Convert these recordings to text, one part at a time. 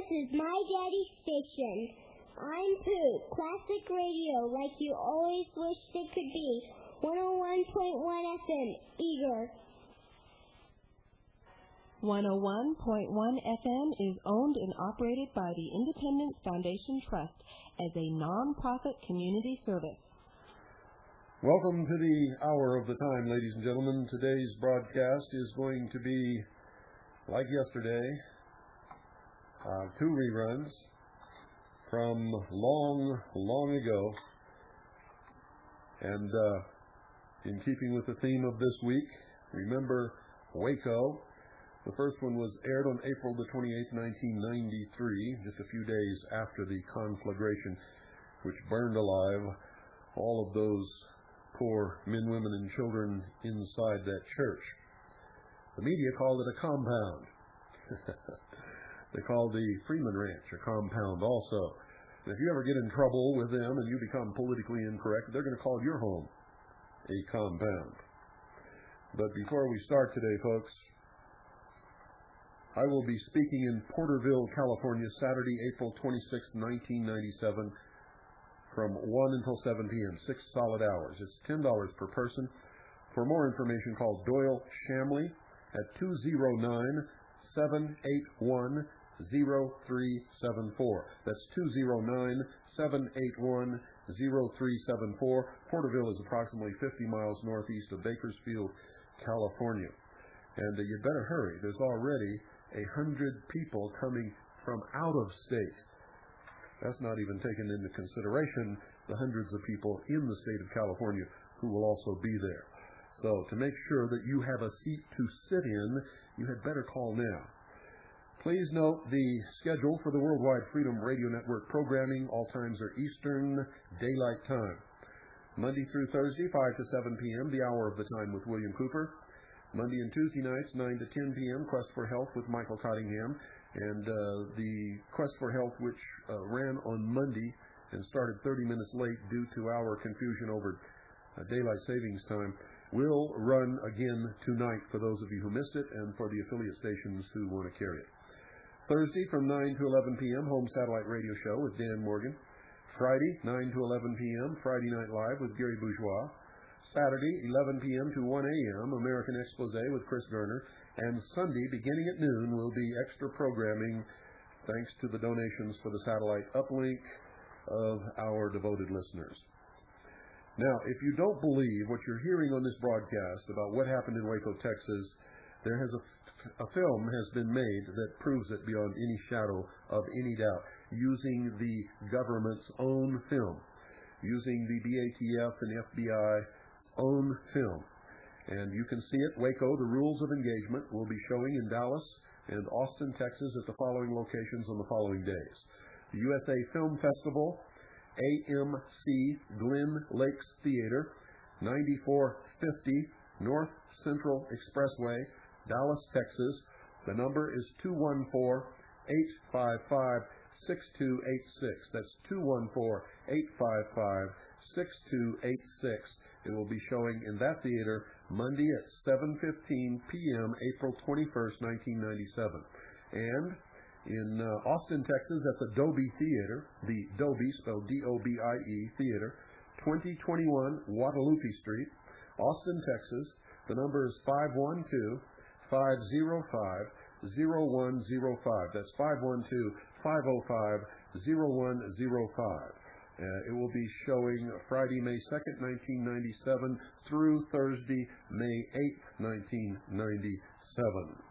is my daddy's station. I'm Pooh, classic radio like you always wished it could be. 101.1 FM, Eager. 101.1 FM is owned and operated by the Independence Foundation Trust as a non-profit community service. Welcome to the hour of the time, ladies and gentlemen. Today's broadcast is going to be, like yesterday, 2 reruns from long ago. And in keeping with the theme of this week, remember Waco. The first one was aired on April the 28th, 1993, just a few days after the conflagration, which burned alive all of those poor men, women, and children inside that church. The media called it a compound. They called the Freeman Ranch a compound also. And if you ever get in trouble with them and you become politically incorrect, they're going to call your home a compound. But before we start today, folks, I will be speaking in Porterville, California, Saturday, April 26, 1997, from 1 until 7 p.m., 6 solid hours. It's $10 per person. For more information, call Doyle Shamley at 209-781-0374. That's 209-781-0374. Porterville is approximately 50 miles northeast of Bakersfield, California. And you'd better hurry. There's already 100 people coming from out of state. That's not even taken into consideration the hundreds of people in the state of California who will also be there. So to make sure that you have a seat to sit in, you had better call now. Please note the schedule for the Worldwide Freedom Radio Network programming. All times are Eastern Daylight Time. Monday through Thursday, 5 to 7 p.m., the hour of the time with William Cooper. Monday and Tuesday nights, 9 to 10 p.m., Quest for Health with Michael Cottingham. And the Quest for Health, which ran on Monday and started 30 minutes late due to our confusion over daylight savings time, will run again tonight for those of you who missed it and for the affiliate stations who want to carry it. Thursday from 9 to 11 p.m., Home Satellite Radio Show with Dan Morgan. Friday, 9 to 11 p.m., Friday Night Live with Gary Bourgeois. Saturday, 11 p.m. to 1 a.m., American Expose with Chris Garner. And Sunday, beginning at noon, will be extra programming thanks to the donations for the satellite uplink of our devoted listeners. Now, if you don't believe what you're hearing on this broadcast about what happened in Waco, Texas, there has a film has been made that proves it beyond any shadow of any doubt, using the government's own film, using the BATF and FBI's own film. And you can see it, Waco, The Rules of Engagement, will be showing in Dallas and Austin, Texas at the following locations on the following days. The USA Film Festival, AMC Glen Lakes Theater, 9450 North Central Expressway, Dallas, Texas. The number is 214-855-6286. That's 214-855-6286. It will be showing in that theater Monday at 7:15 p.m., April 21st, 1997. And in Austin, Texas at the Dobie Theater, the Dobie, spelled D-O-B-I-E, Theater, 2021 Guadalupe Street, Austin, Texas. The number is 512-505-0105. That's 512-505-0105. It will be showing Friday, May 2nd, 1997 through Thursday, May 8th, 1997.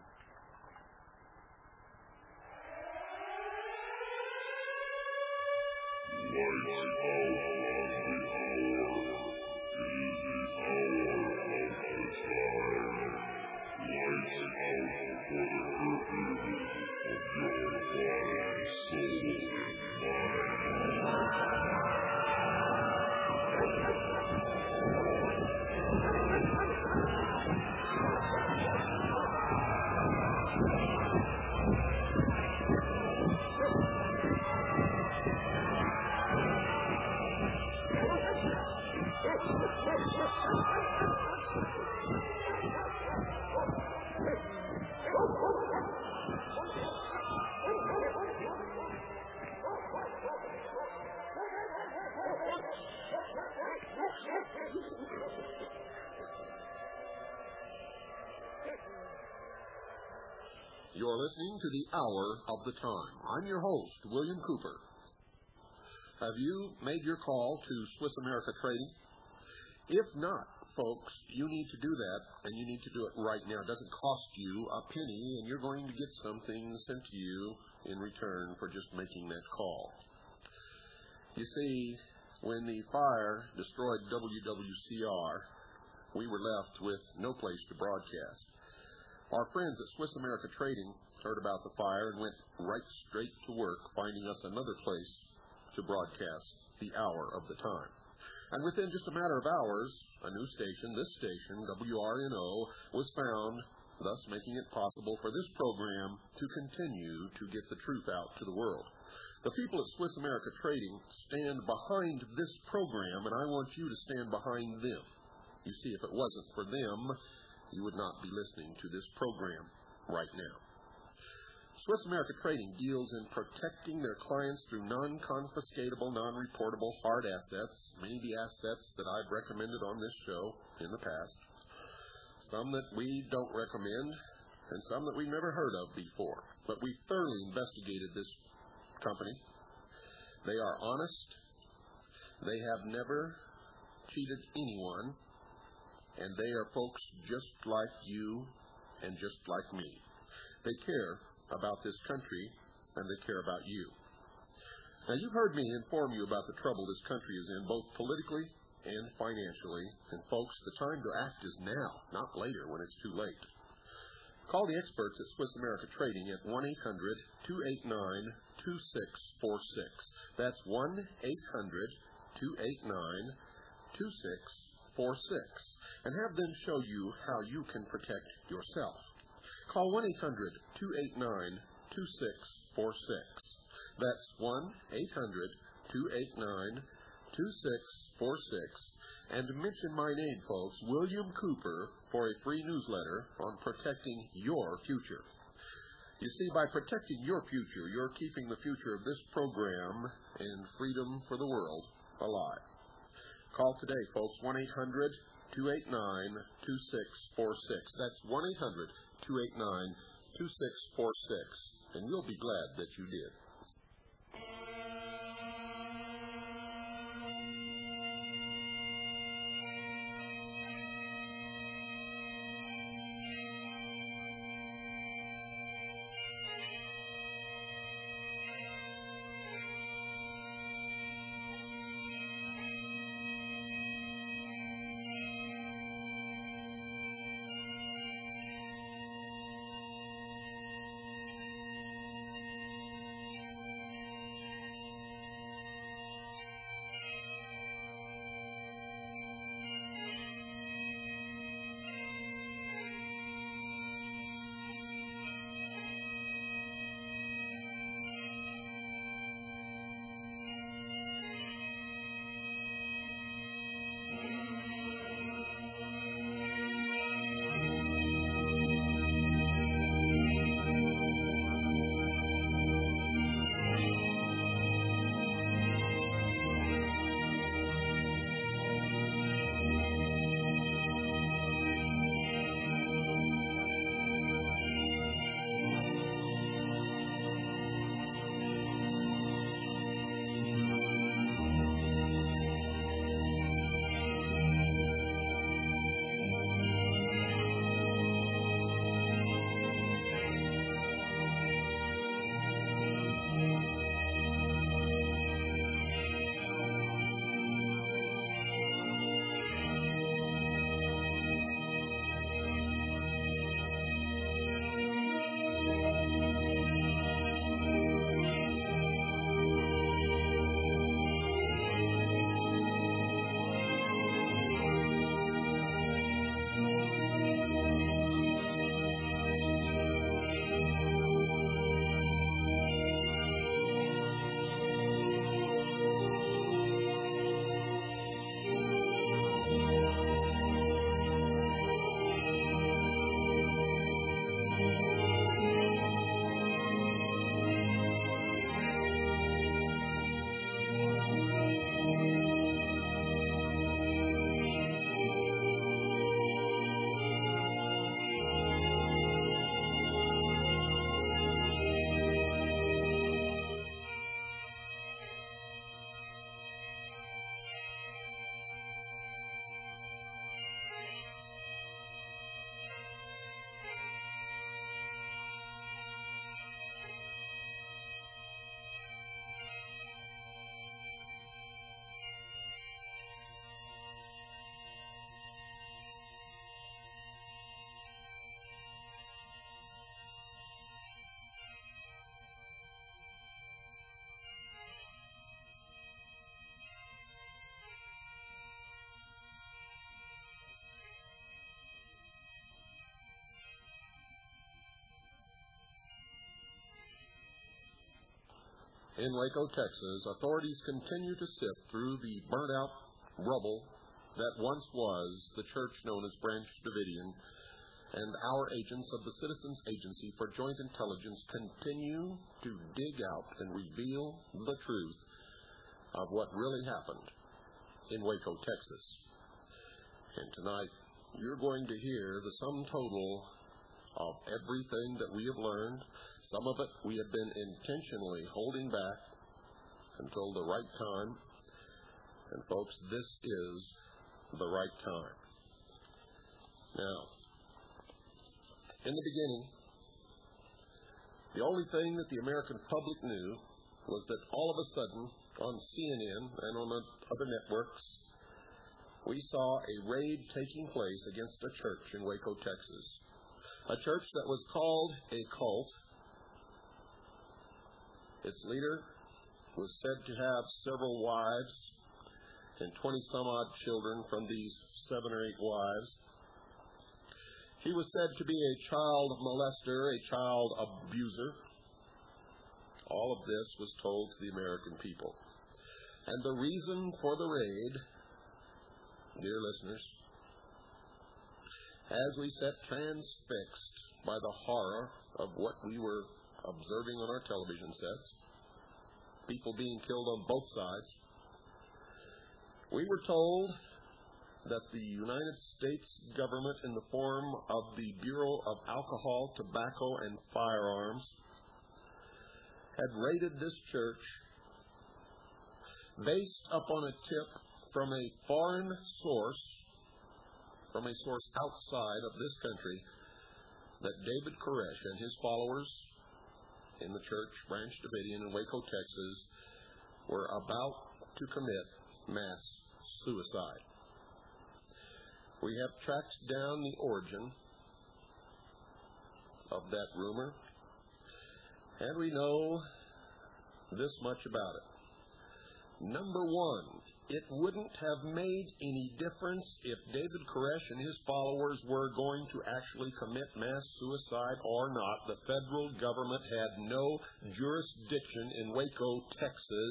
You're listening to the Hour of the Time. I'm your host, William Cooper. Have you made your call to Swiss America Trading? If not, folks, you need to do that, and you need to do it right now. It doesn't cost you a penny, and you're going to get something sent to you in return for just making that call. You see, when the fire destroyed WWCR, we were left with no place to broadcast. Our friends at Swiss America Trading heard about the fire and went right straight to work finding us another place to broadcast the Hour of the Time. And within just a matter of hours, a new station, this station, WRNO, was found, thus making it possible for this program to continue to get the truth out to the world. The people at Swiss America Trading stand behind this program, and I want you to stand behind them. You see, if it wasn't for them, you would not be listening to this program right now. Swiss America Trading deals in protecting their clients through non-confiscatable, non-reportable hard assets, many of the assets that I've recommended on this show in the past, some that we don't recommend, and some that we've never heard of before. But we thoroughly investigated this company. They are honest. They have never cheated anyone. And they are folks just like you and just like me. They care about this country, and they care about you. Now, you've heard me inform you about the trouble this country is in, both politically and financially. And, folks, the time to act is now, not later when it's too late. Call the experts at Swiss America Trading at 1-800-289-2646. That's 1-800-289-2646. And have them show you how you can protect yourself. Call 1-800-289-2646. That's 1-800-289-2646. And mention my name, folks, William Cooper, for a free newsletter on protecting your future. You see, by protecting your future, you're keeping the future of this program and freedom for the world alive. Call today, folks, 1-800-289-2646. That's 1-800-289-2646. And you'll be glad that you did. in Waco, Texas, authorities continue to sift through the burnt-out rubble that once was the church known as Branch Davidian, and our agents of the Citizens Agency for Joint Intelligence continue to dig out and reveal the truth of what really happened in Waco, Texas. And tonight, you're going to hear the sum total of everything that we have learned. Some of it we have been intentionally holding back until the right time. And folks, this is the right time. Now, in the beginning, the only thing that the American public knew was that all of a sudden, on CNN and on other networks, we saw a raid taking place against a church in Waco, Texas. A church that was called a cult. Its leader was said to have several wives and 20-some-odd children from these 7 or 8 wives. He was said to be a child molester, a child abuser. All of this was told to the American people. And the reason for the raid, dear listeners, as we sat transfixed by the horror of what we were observing on our television sets, people being killed on both sides, we were told that the United States government, in the form of the Bureau of Alcohol, Tobacco, and Firearms, had raided this church based upon a tip from a foreign source, from a source outside of this country, that David Koresh and his followers in the church, Branch Davidian in Waco, Texas, were about to commit mass suicide. We have tracked down the origin of that rumor, and we know this much about it. Number one, it wouldn't have made any difference if David Koresh and his followers were going to actually commit mass suicide or not. The federal government had no jurisdiction in Waco, Texas,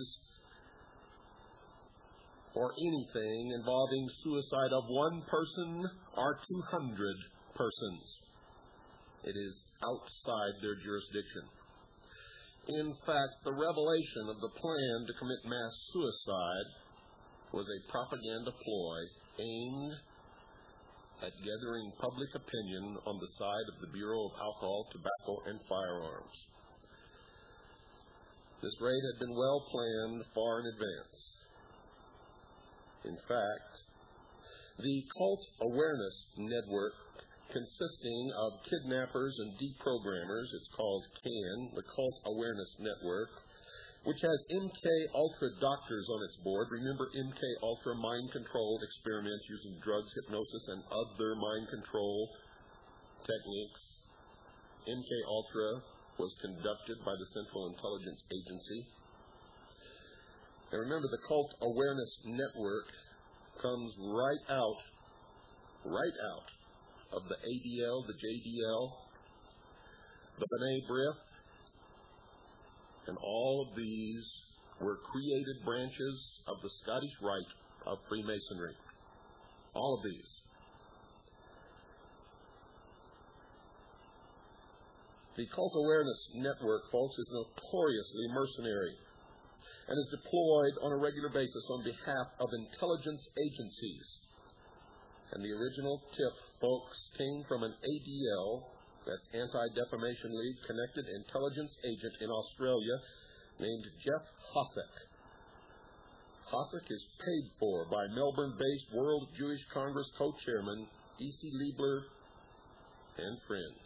or anything involving suicide of one person or 200 persons. It is outside their jurisdiction. In fact, the revelation of the plan to commit mass suicide was a propaganda ploy aimed at gathering public opinion on the side of the Bureau of Alcohol, Tobacco, and Firearms. This raid had been well planned far in advance. In fact, the Cult Awareness Network, consisting of kidnappers and deprogrammers, it's called CAN, the Cult Awareness Network, which has MK Ultra doctors on its board. Remember MK Ultra, mind control experiments using drugs, hypnosis, and other mind control techniques. MK Ultra was conducted by the Central Intelligence Agency. And remember, the Cult Awareness Network comes right out of the ADL, the JDL, the B'nai B'rith, and all of these were created branches of the Scottish Rite of Freemasonry. All of these. The Cult Awareness Network, folks, is notoriously mercenary and is deployed on a regular basis on behalf of intelligence agencies. And the original tip, folks, came from an ADL, that Anti-Defamation League, connected intelligence agent in Australia named Jeff Hossack. Hossack is paid for by Melbourne-based World Jewish Congress co-chairman E.C. Liebler and friends.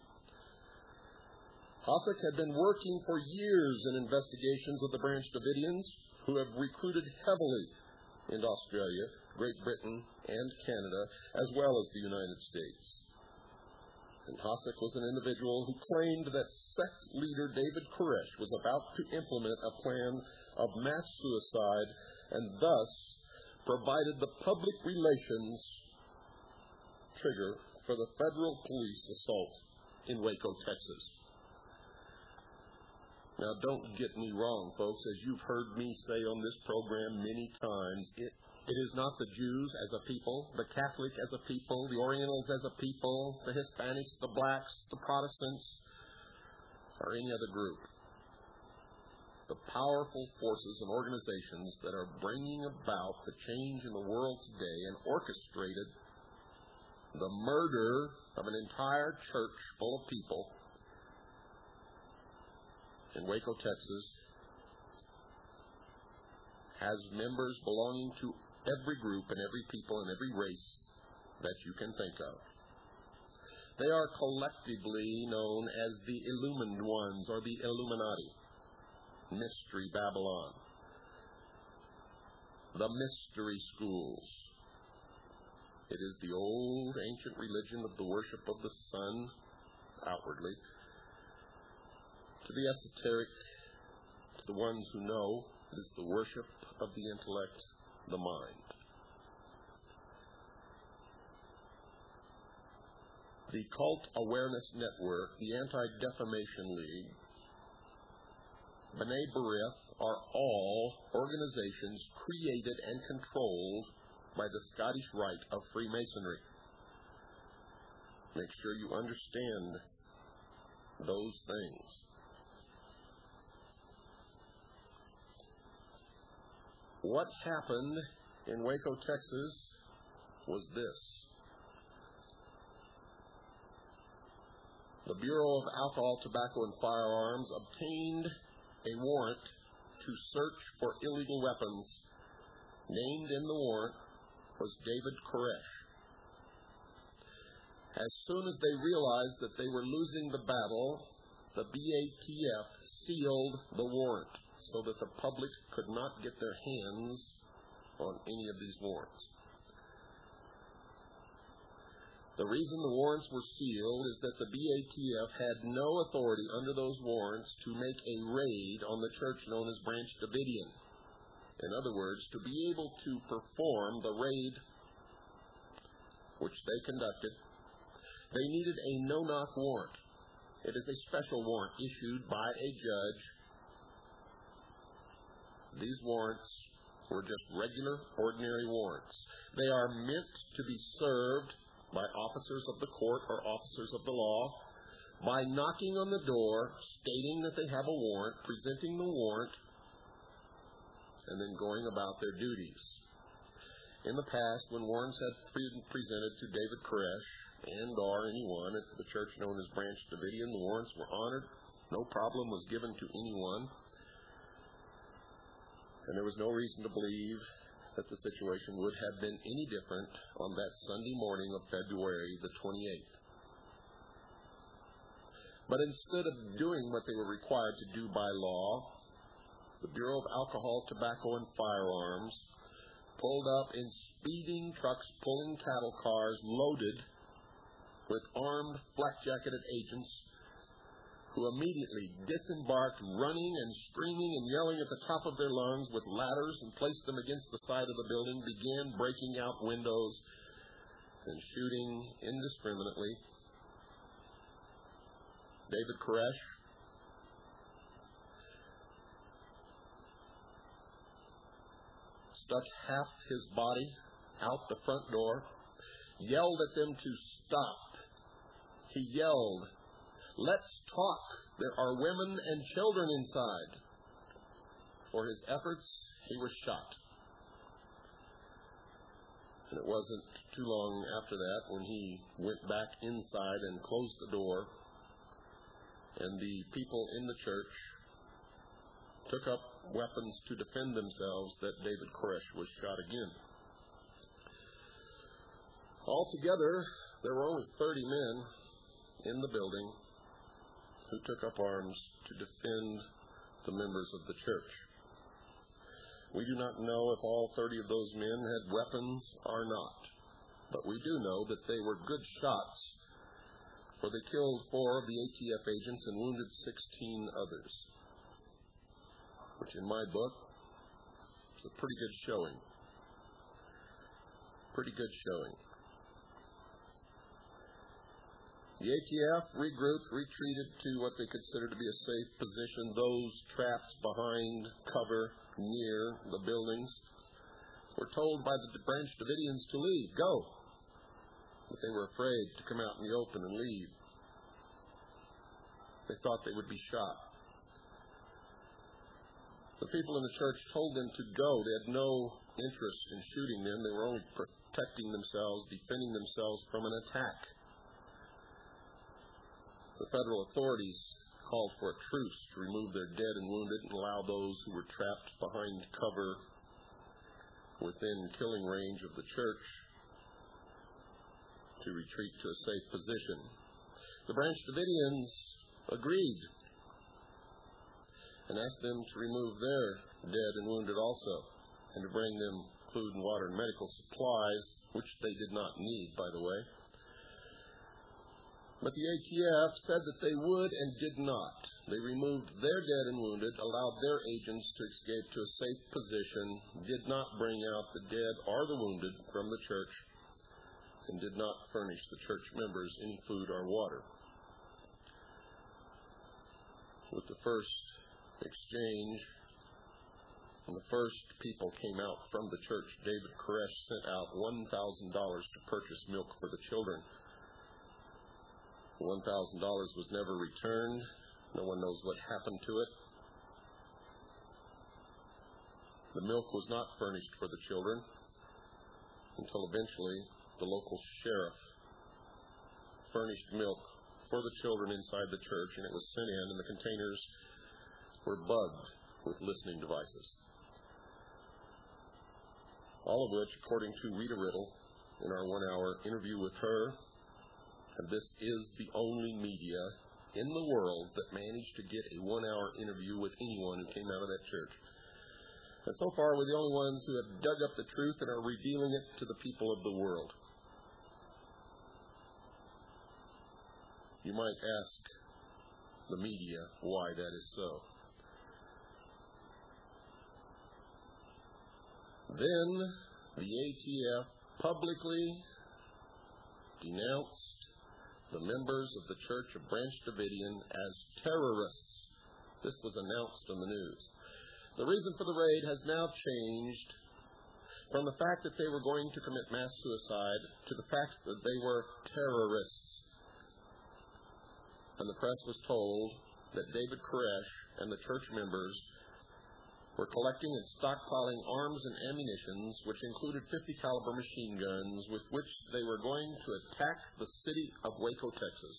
Hossack had been working for years in investigations of the Branch Davidians, who have recruited heavily into Australia, Great Britain, and Canada, as well as the United States. And Hossack was an individual who claimed that sect leader David Koresh was about to implement a plan of mass suicide and thus provided the public relations trigger for the federal police assault in Waco, Texas. Now, don't get me wrong, folks. As you've heard me say on this program many times, it is not the Jews as a people, the Catholic as a people, the Orientals as a people, the Hispanics, the blacks, the Protestants, or any other group. The powerful forces and organizations that are bringing about the change in the world today and orchestrated the murder of an entire church full of people in Waco, Texas, has members belonging to every group and every people and every race that you can think of. They are collectively known as the Illumined Ones or the Illuminati, Mystery Babylon, the Mystery Schools. It is the old ancient religion of the worship of the sun, outwardly, to the esoteric, to the ones who know, it is the worship of the intellect, the mind. The Cult Awareness Network, the Anti-Defamation League, B'nai B'rith are all organizations created and controlled by the Scottish Rite of Freemasonry. Make sure you understand those things. What happened in Waco, Texas was this. The Bureau of Alcohol, Tobacco, and Firearms obtained a warrant to search for illegal weapons. Named in the warrant was David Koresh. As soon as they realized that they were losing the battle, the BATF sealed the warrant so that the public could not get their hands on any of these warrants. The reason the warrants were sealed is that the BATF had no authority under those warrants to make a raid on the church known as Branch Davidian. In other words, to be able to perform the raid which they conducted, they needed a no-knock warrant. It is a special warrant issued by a judge. These warrants were just regular, ordinary warrants. They are meant to be served by officers of the court or officers of the law by knocking on the door, stating that they have a warrant, presenting the warrant, and then going about their duties. In the past, when warrants had been presented to David Koresh and or anyone at the church known as Branch Davidian, the warrants were honored. No problem was given to anyone. And there was no reason to believe that the situation would have been any different on that Sunday morning of February the 28th. But instead of doing what they were required to do by law, the Bureau of Alcohol, Tobacco, and Firearms pulled up in speeding trucks pulling cattle cars loaded with armed, flak-jacketed agents who immediately disembarked, running and screaming and yelling at the top of their lungs with ladders and placed them against the side of the building, began breaking out windows and shooting indiscriminately. David Koresh stuck half his body out the front door, yelled at them to stop. He yelled, "Let's talk. There are women and children inside." For his efforts, he was shot. And it wasn't too long after that when he went back inside and closed the door, and the people in the church took up weapons to defend themselves, that David Koresh was shot again. Altogether, there were only 30 men in the building who took up arms to defend the members of the church. We do not know if all 30 of those men had weapons or not, but we do know that they were good shots, for they killed 4 of the ATF agents and wounded 16 others, which in my book is a pretty good showing. Pretty good showing. The ATF regrouped, retreated to what they considered to be a safe position. Those trapped behind cover near the buildings were told by the Branch Davidians to leave, go. But they were afraid to come out in the open and leave. They thought they would be shot. The people in the church told them to go. They had no interest in shooting them. They were only protecting themselves, defending themselves from an attack. The federal authorities called for a truce to remove their dead and wounded and allow those who were trapped behind cover within killing range of the church to retreat to a safe position. The Branch Davidians agreed and asked them to remove their dead and wounded also, and to bring them food and water and medical supplies, which they did not need, by the way. But the ATF said that they would and did not. They removed their dead and wounded, allowed their agents to escape to a safe position, did not bring out the dead or the wounded from the church, and did not furnish the church members any food or water. With the first exchange, when the first people came out from the church, David Koresh sent out $1,000 to purchase milk for the children. $1,000 was never returned. No one knows what happened to it. The milk was not furnished for the children until eventually the local sheriff furnished milk for the children inside the church, and it was sent in, and the containers were bugged with listening devices. All of which, according to Rita Riddle, in our 1-hour interview with her, and this is the only media in the world that managed to get a 1-hour interview with anyone who came out of that church. And so far, we're the only ones who have dug up the truth and are revealing it to the people of the world. You might ask the media why that is so. Then the ATF publicly denounced the members of the Church of Branch Davidian as terrorists. This was announced on the news. The reason for the raid has now changed from the fact that they were going to commit mass suicide to the fact that they were terrorists. And the press was told that David Koresh and the church members were collecting and stockpiling arms and ammunitions, which included 50 caliber machine guns, with which they were going to attack the city of Waco, Texas.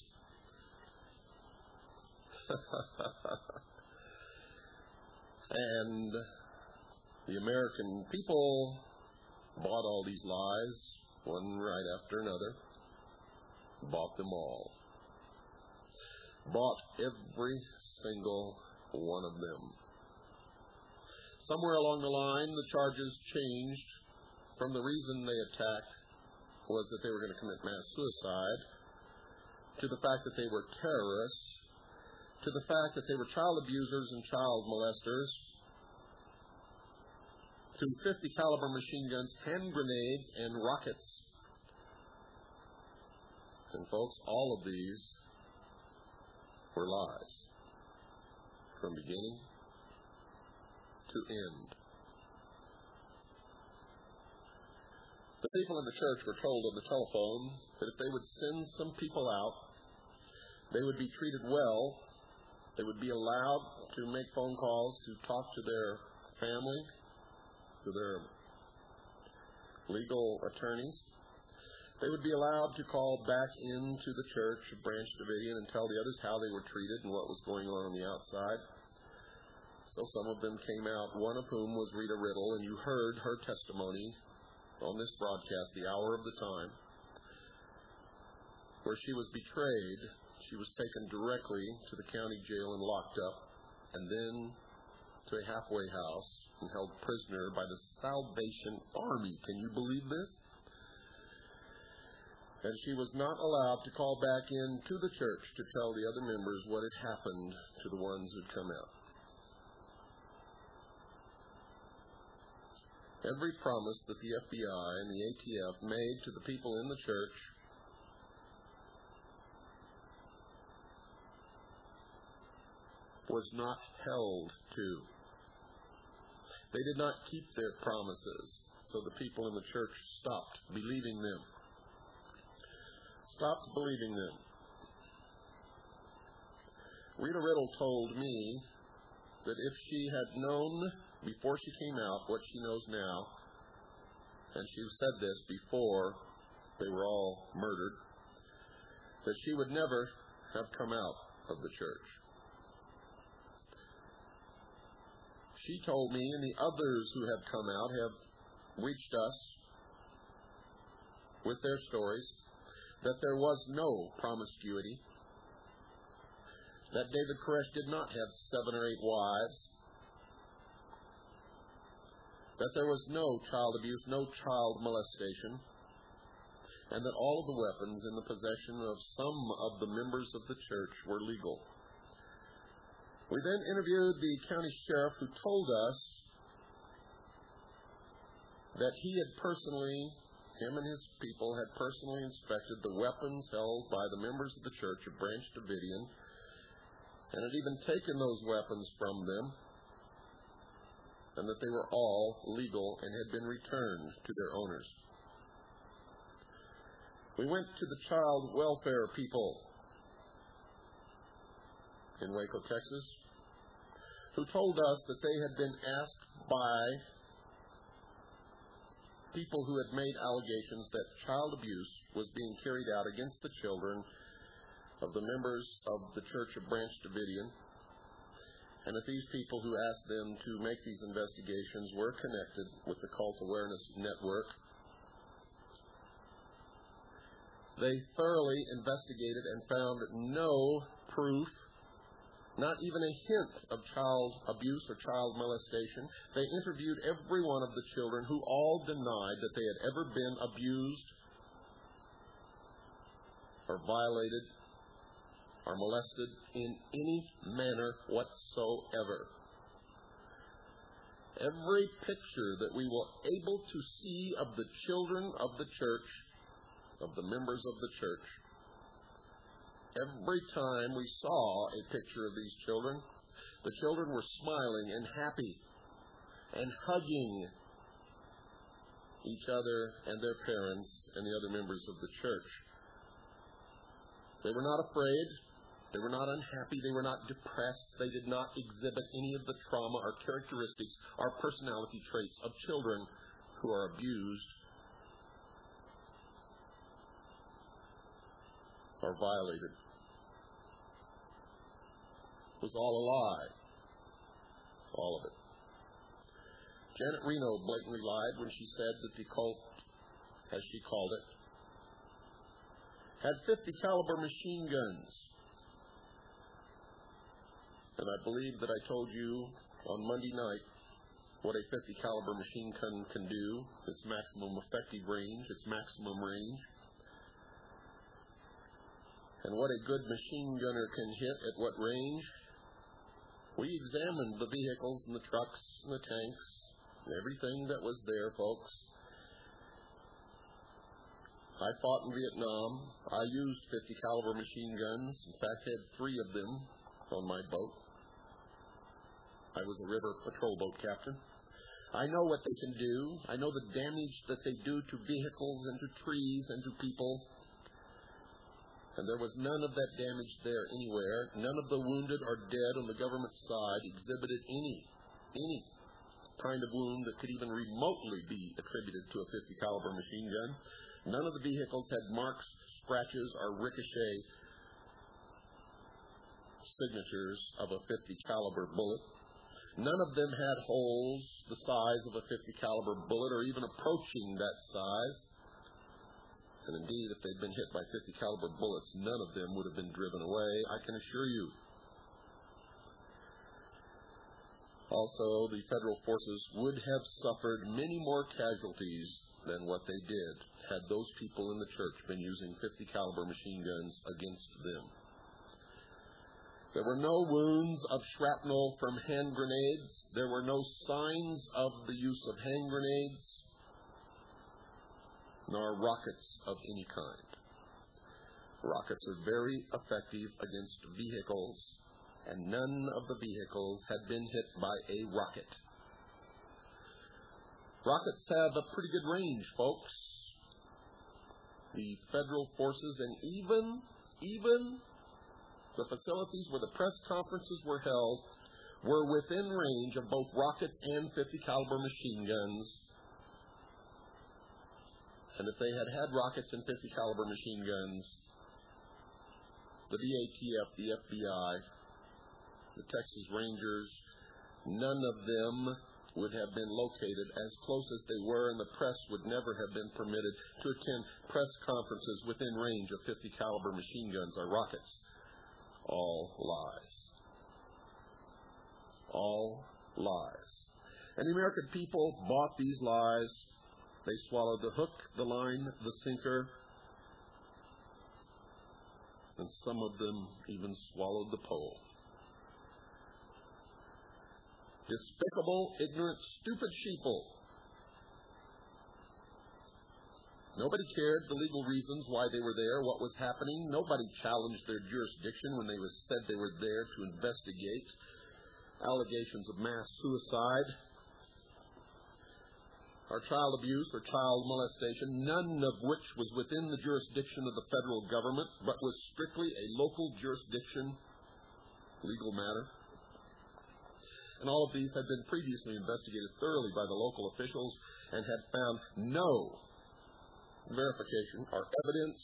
And the American people bought all these lies, one right after another, bought them all. Bought every single one of them. Somewhere along the line, the charges changed from the reason they attacked was that they were going to commit mass suicide, to the fact that they were terrorists, to the fact that they were child abusers and child molesters, to 50 caliber machine guns, hand grenades, and rockets. And folks, all of these were lies from beginning to end. The people in the church were told on the telephone that if they would send some people out, they would be treated well. They would be allowed to make phone calls to talk to their family, to their legal attorneys. They would be allowed to call back into the Church of Branch Davidian and tell the others how they were treated and what was going on the outside. So some of them came out, one of whom was Rita Riddle, and you heard her testimony on this broadcast, The Hour of the Time, where she was betrayed. She was taken directly to the county jail and locked up, and then to a halfway house and held prisoner by the Salvation Army. Can you believe this? And she was not allowed to call back into the church to tell the other members what had happened to the ones who'd come out. Every promise that the FBI and the ATF made to the people in the church was not held to. They did not keep their promises, so the people in the church stopped believing them. Stopped believing them. Rita Riddle told me that if she had known before she came out what she knows now, and she said this before they were all murdered, that she would never have come out of the church. She told me, and the others who have come out have reached us with their stories, that there was no promiscuity, that David Koresh did not have 7 or 8 wives, that there was no child abuse, no child molestation, and that all of the weapons in the possession of some of the members of the church were legal. We then interviewed the county sheriff, who told us that him and his people had personally inspected the weapons held by the members of the Church of Branch Davidian, and had even taken those weapons from them, and that they were all legal and had been returned to their owners. We went to the child welfare people in Waco, Texas, who told us that they had been asked by people who had made allegations that child abuse was being carried out against the children of the members of the Church of Branch Davidian, and that these people who asked them to make these investigations were connected with the Cult Awareness Network. They thoroughly investigated and found no proof, not even a hint of child abuse or child molestation. They interviewed every one of the children, who all denied that they had ever been abused or violated or molested in any manner whatsoever. Every picture that we were able to see of the children of the church, of the members of the church, every time we saw a picture of these children, the children were smiling and happy and hugging each other and their parents and the other members of the church. They were not afraid. They were not unhappy. They were not depressed. They did not exhibit any of the trauma or characteristics or personality traits of children who are abused or violated. It was all a lie. All of it. Janet Reno blatantly lied when she said that the cult, as she called it, had 50 caliber machine guns. And I believe that I told you on Monday night what a 50 caliber machine gun can do, its maximum effective range, its maximum range, and what a good machine gunner can hit at what range. We examined the vehicles and the trucks and the tanks and everything that was there, folks. I fought in Vietnam. I used 50 caliber machine guns. In fact, I had 3 of them on my boat. I was a river patrol boat captain. I know what they can do. I know the damage that they do to vehicles and to trees and to people. And there was none of that damage there anywhere. None of the wounded or dead on the government side exhibited any kind of wound that could even remotely be attributed to a 50 caliber machine gun. None of the vehicles had marks, scratches, or ricochet signatures of a 50 caliber bullet. None of them had holes the size of a 50 caliber bullet or even approaching that size. And indeed, if they'd been hit by 50 caliber bullets, none of them would have been driven away, I can assure you. Also, the federal forces would have suffered many more casualties than what they did had those people in the church been using 50 caliber machine guns against them. There were no wounds of shrapnel from hand grenades. There were no signs of the use of hand grenades, nor rockets of any kind. Rockets are very effective against vehicles and none of the vehicles had been hit by a rocket. Rockets have a pretty good range, folks. The federal forces and even the facilities where the press conferences were held were within range of both rockets and 50 caliber machine guns. And if they had rockets and 50 caliber machine guns, the BATF, the FBI, the Texas Rangers, none of them would have been located as close as they were, and the press would never have been permitted to attend press conferences within range of 50 caliber machine guns or rockets. All lies. All lies. And the American people bought these lies. They swallowed the hook, the line, the sinker, and some of them even swallowed the pole. Despicable, ignorant, stupid sheeple. Nobody cared the legal reasons why they were there, what was happening. Nobody challenged their jurisdiction when they said they were there to investigate allegations of mass suicide or child abuse or child molestation, none of which was within the jurisdiction of the federal government, but was strictly a local jurisdiction legal matter. And all of these had been previously investigated thoroughly by the local officials and had found no verification or evidence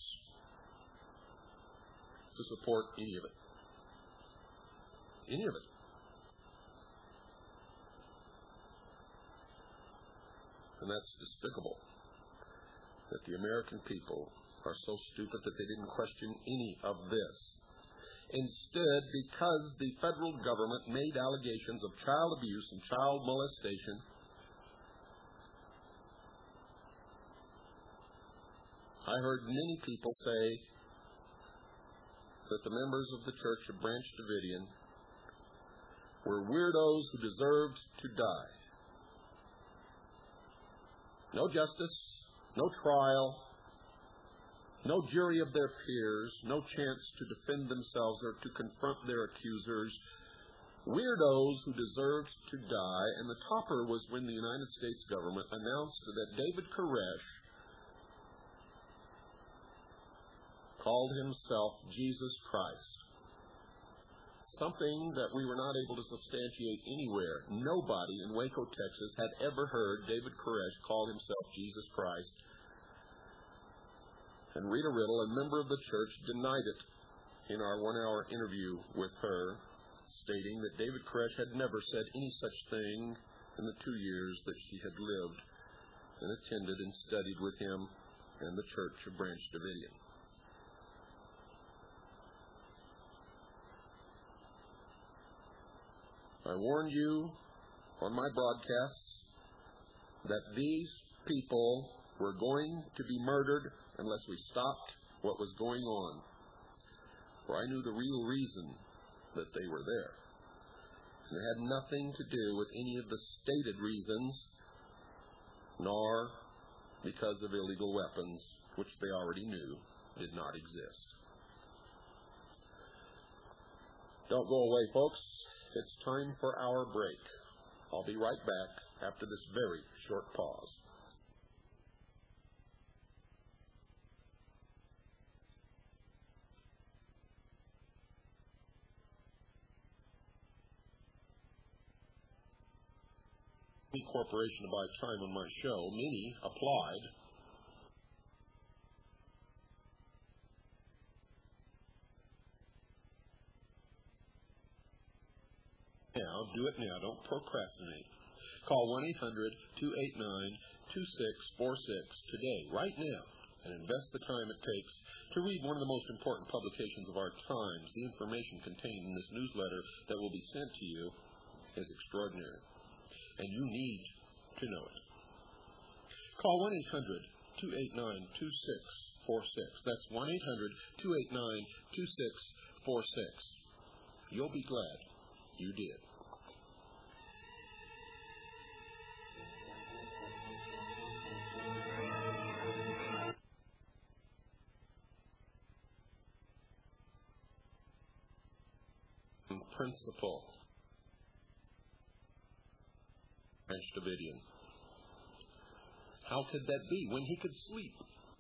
to support any of it. Any of it. And that's despicable that the American people are so stupid that they didn't question any of this. Instead, because the federal government made allegations of child abuse and child molestation, I heard many people say that the members of the Church of Branch Davidian were weirdos who deserved to die. No justice, no trial, no jury of their peers, no chance to defend themselves or to confront their accusers. Weirdos who deserved to die. And the topper was when the United States government announced that David Koresh called himself Jesus Christ. Something that we were not able to substantiate anywhere. Nobody in Waco, Texas had ever heard David Koresh call himself Jesus Christ. And Rita Riddle, a member of the church, denied it in our one-hour interview with her, stating that David Koresh had never said any such thing in the 2 years that she had lived and attended and studied with him and the Church of Branch Davidian. I warned you on my broadcasts that these people were going to be murdered unless we stopped what was going on. For I knew the real reason that they were there. And it had nothing to do with any of the stated reasons, nor because of illegal weapons, which they already knew did not exist. Don't go away, folks. It's time for our break. I'll be right back after this very short pause. Corporation to buy time on my show. Many applied. Now, do it now. Don't procrastinate. Call 1-800-289-2646 today, right now, and invest the time it takes to read one of the most important publications of our times. The information contained in this newsletter that will be sent to you is extraordinary, and you need to know it. Call 1-800-289-2646. That's 1-800-289-2646. You'll be glad you did. principle. Branch Davidian. How could that be when he could sleep?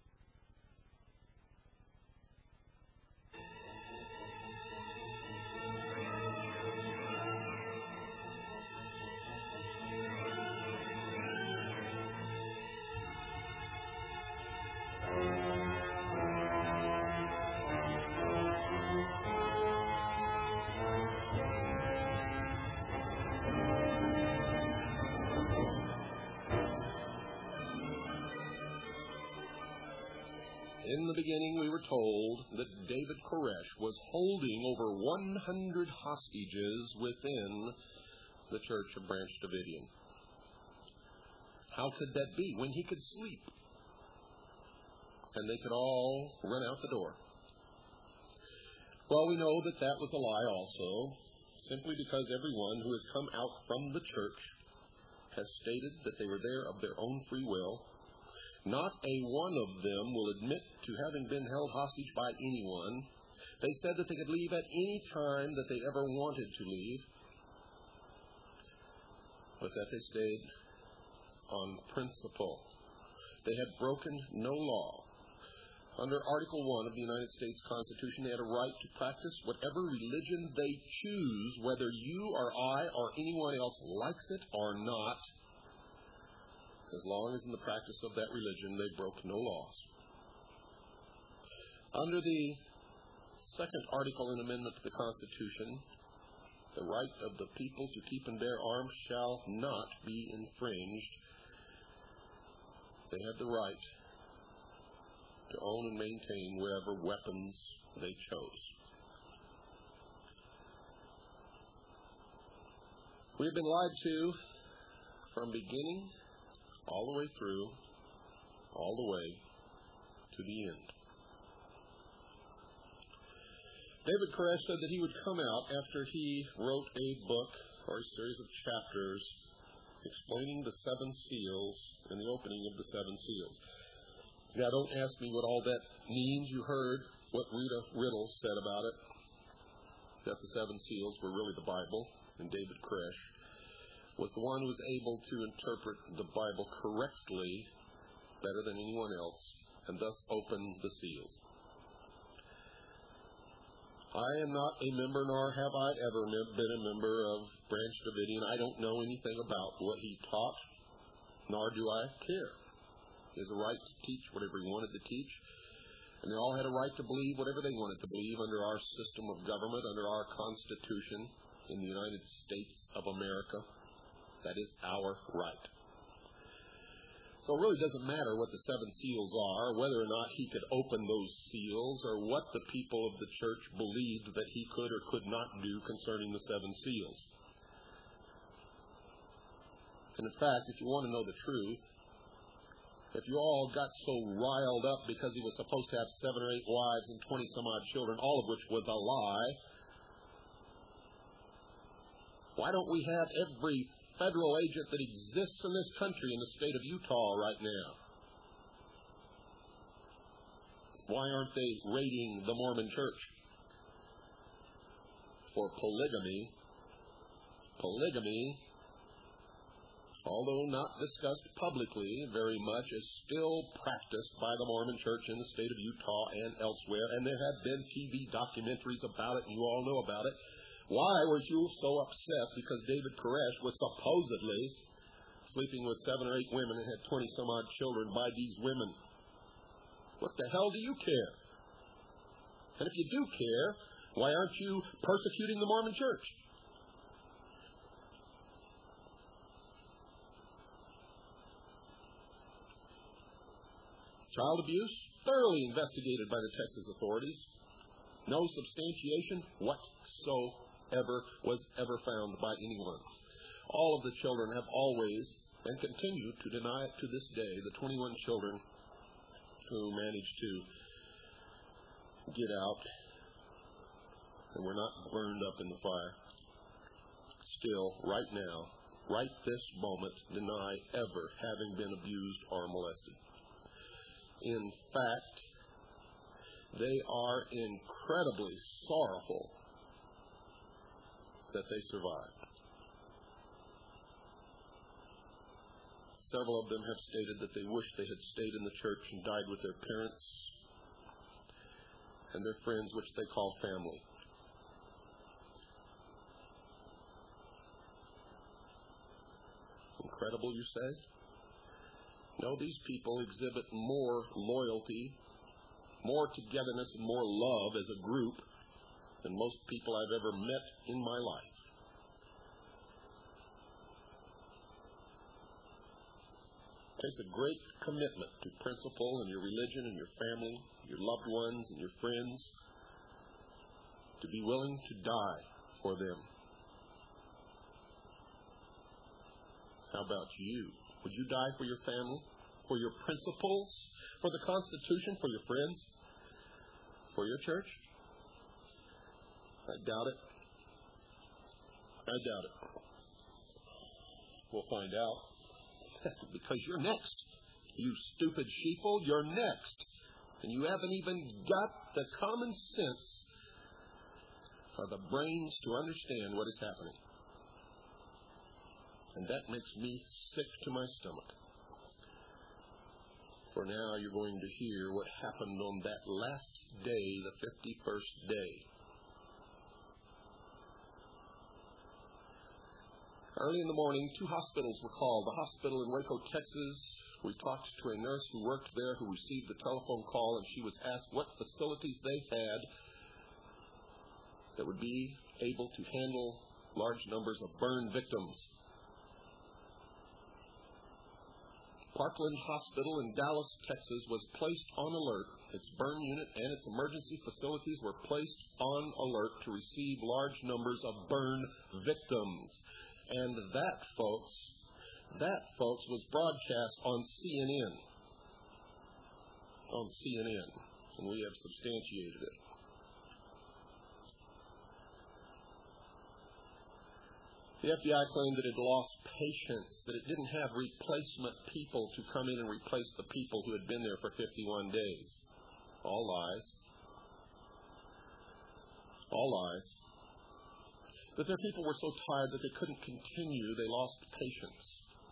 In the beginning, we were told that David Koresh was holding over 100 hostages within the Church of Branch Davidian. How could that be when he could sleep? And they could all run out the door. Well, we know that that was a lie also, simply because everyone who has come out from the church has stated that they were there of their own free will. Not a one of them will admit to having been held hostage by anyone. They said that they could leave at any time that they ever wanted to leave, but that they stayed on principle. They had broken no law. Under Article 1 of the United States Constitution, they had a right to practice whatever religion they choose, whether you or I or anyone else likes it or not. As long as in the practice of that religion they broke no laws. Under the second article and amendment to the Constitution, the right of the people to keep and bear arms shall not be infringed. They had the right to own and maintain whatever weapons they chose. We have been lied to from beginning all the way through, all the way to the end. David Koresh said that he would come out after he wrote a book or a series of chapters explaining the seven seals and the opening of the seven seals. Now, don't ask me what all that means. You heard what Rita Riddle said about it, that the seven seals were really the Bible, and David Koresh was the one who was able to interpret the Bible correctly, better than anyone else, and thus open the seals. I am not a member, nor have I ever been a member of Branch Davidian. I don't know anything about what he taught, nor do I care. He has a right to teach whatever he wanted to teach, and they all had a right to believe whatever they wanted to believe under our system of government, under our Constitution in the United States of America. That is our right. So it really doesn't matter what the seven seals are, whether or not he could open those seals, or what the people of the church believed that he could or could not do concerning the seven seals. And in fact, if you want to know the truth, if you all got so riled up because he was supposed to have 7 or 8 wives and 20 some odd children, all of which was a lie, why don't we have every federal agent that exists in this country in the state of Utah right now? Why aren't they raiding the Mormon church for polygamy? Polygamy, although not discussed publicly very much, is still practiced by the Mormon church in the state of Utah and elsewhere, and there have been TV documentaries about it, and you all know about it. Why were you so upset because David Koresh was supposedly sleeping with 7 or 8 women and had 20 some odd children by these women? What the hell do you care? And if you do care, why aren't you persecuting the Mormon church? Child abuse, thoroughly investigated by the Texas authorities. No substantiation whatsoever was ever found by anyone. All of the children have always and continue to deny it to this day, the 21 children who managed to get out and were not burned up in the fire, still, right now, right this moment, deny ever having been abused or molested. In fact, they are incredibly sorrowful that they survived. Several of them have stated that they wish they had stayed in the church and died with their parents and their friends, which they call family. Incredible, you say? No, these people exhibit more loyalty, more togetherness, and more love as a group than most people I've ever met in my life. It takes a great commitment to principle and your religion and your family, your loved ones and your friends, to be willing to die for them. How about you? Would you die for your family, for your principles, for the Constitution, for your friends, for your church? I doubt it. I doubt it. We'll find out. Because you're next. You stupid sheeple, you're next. And you haven't even got the common sense or the brains to understand what is happening. And that makes me sick to my stomach. For now, you're going to hear what happened on that last day, the 51st day. Early in the morning, 2 hospitals were called. The hospital in Waco, Texas. We talked to a nurse who worked there who received the telephone call, and she was asked what facilities they had that would be able to handle large numbers of burn victims. Parkland Hospital in Dallas, Texas was placed on alert. Its burn unit and its emergency facilities were placed on alert to receive large numbers of burn victims. And that, folks, was broadcast on CNN. On CNN. And we have substantiated it. The FBI claimed that it lost patience, that it didn't have replacement people to come in and replace the people who had been there for 51 days. All lies. All lies. That their people were so tired that they couldn't continue, they lost patience.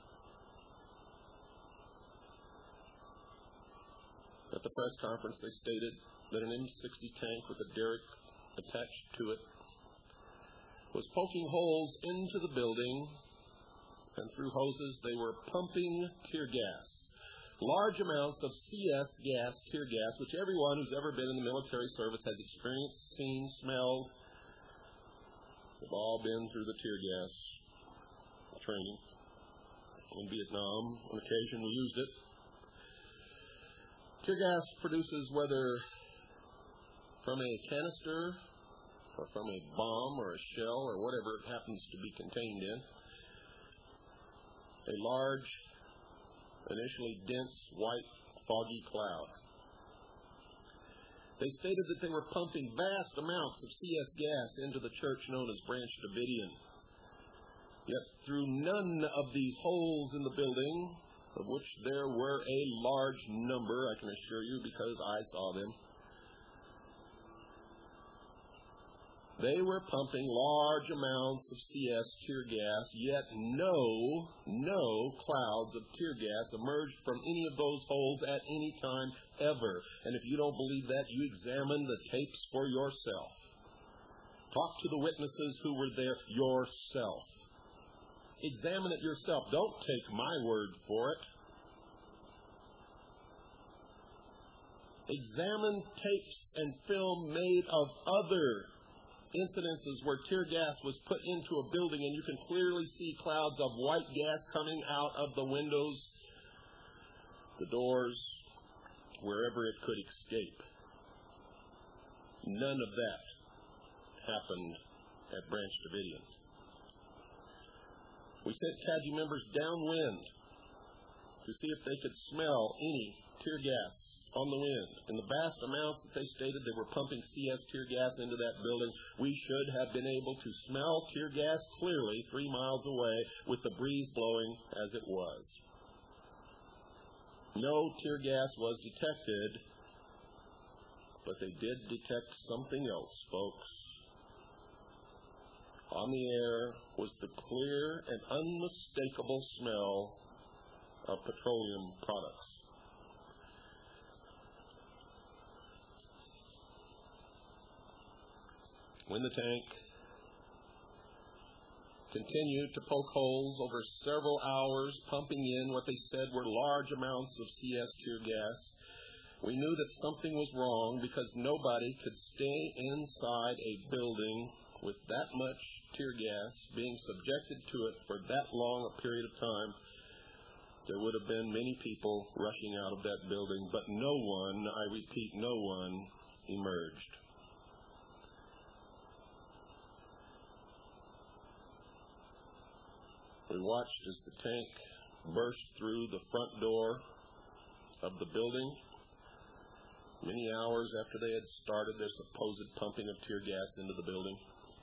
At the press conference, they stated that an M60 tank with a derrick attached to it was poking holes into the building, and through hoses they were pumping tear gas. Large amounts of CS gas, tear gas, which everyone who's ever been in the military service has experienced, seen, smelled. They've all been through the tear gas training. In Vietnam, on occasion we used it. Tear gas produces, whether from a canister or from a bomb or a shell or whatever it happens to be contained in, a large, initially dense, white, foggy cloud. They stated that they were pumping vast amounts of CS gas into the church known as Branch Davidian. Yet through none of these holes in the building, of which there were a large number, I can assure you, because I saw them, they were pumping large amounts of CS tear gas, yet no clouds of tear gas emerged from any of those holes at any time ever. And if you don't believe that, you examine the tapes for yourself. Talk to the witnesses who were there yourself. Examine it yourself. Don't take my word for it. Examine tapes and film made of other incidences where tear gas was put into a building and you can clearly see clouds of white gas coming out of the windows, the doors, wherever it could escape. None of that happened at Branch Davidian. We sent CAGI members downwind to see if they could smell any tear gas on the wind. In the vast amounts that they stated they were pumping CS tear gas into that building, we should have been able to smell tear gas clearly 3 miles away with the breeze blowing as it was. No tear gas was detected, but they did detect something else, folks. On the air was the clear and unmistakable smell of petroleum products. When the tank continued to poke holes over several hours, pumping in what they said were large amounts of CS tear gas, we knew that something was wrong because nobody could stay inside a building with that much tear gas being subjected to it for that long a period of time. There would have been many people rushing out of that building, but no one, I repeat, no one emerged. We watched as the tank burst through the front door of the building many hours after they had started their supposed pumping of tear gas into the building.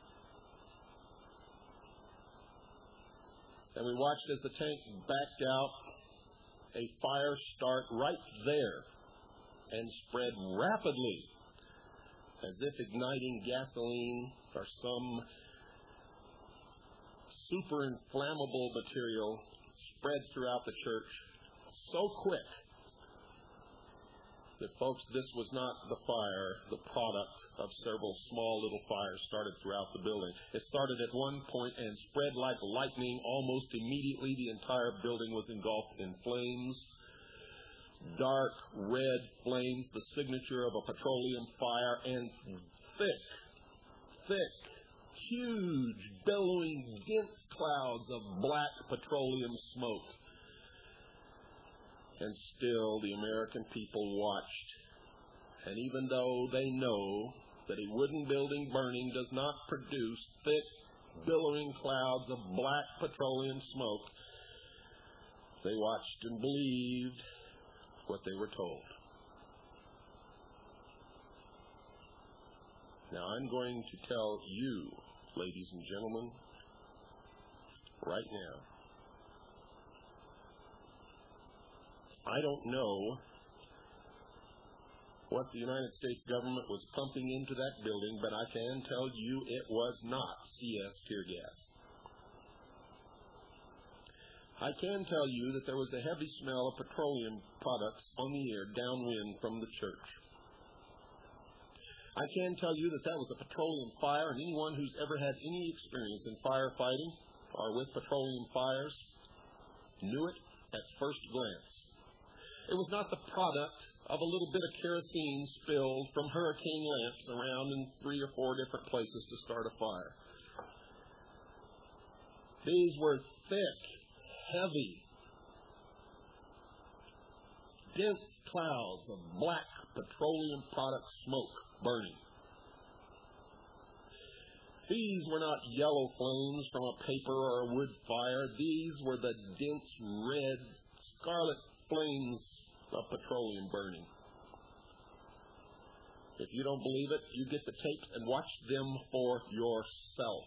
And we watched as the tank backed out, a fire start right there and spread rapidly as if igniting gasoline or some super inflammable material spread throughout the church so quick that, folks, this was not the fire, the product of several small little fires started throughout the building. It started at one point and spread like lightning. Almost immediately, the entire building was engulfed in flames, dark red flames, the signature of a petroleum fire, and thick, huge, billowing, dense clouds of black petroleum smoke. And still the American people watched. And even though they know that a wooden building burning does not produce thick, billowing clouds of black petroleum smoke, they watched and believed what they were told. Now I'm going to tell you, ladies and gentlemen, right now, I don't know what the United States government was pumping into that building, but I can tell you it was not CS tear gas. I can tell you that there was a heavy smell of petroleum products on the air downwind from the church. I can tell you that that was a petroleum fire, and anyone who's ever had any experience in firefighting or with petroleum fires knew it at first glance. It was not the product of a little bit of kerosene spilled from hurricane lamps around in 3 or 4 different places to start a fire. These were thick, heavy, dense clouds of black petroleum product smoke burning. These were not yellow flames from a paper or a wood fire. These were the dense red, scarlet flames of petroleum burning. If you don't believe it, you get the tapes and watch them for yourself.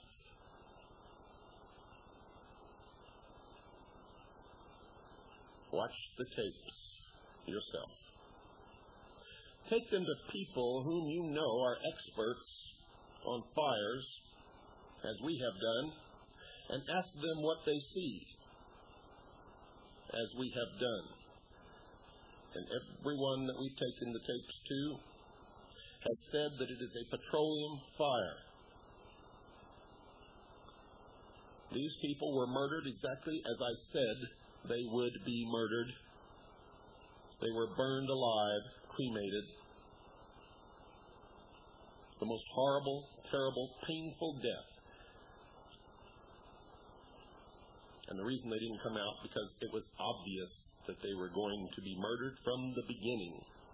Watch the tapes yourself. Take them to people whom you know are experts on fires, as we have done, and ask them what they see, as we have done. And everyone that we've taken the tapes to has said that it is a petroleum fire. These people were murdered exactly as I said they would be murdered. They were burned alive, cremated. The most horrible, terrible, painful death. And the reason they didn't come out, because it was obvious that they were going to be murdered from the beginning.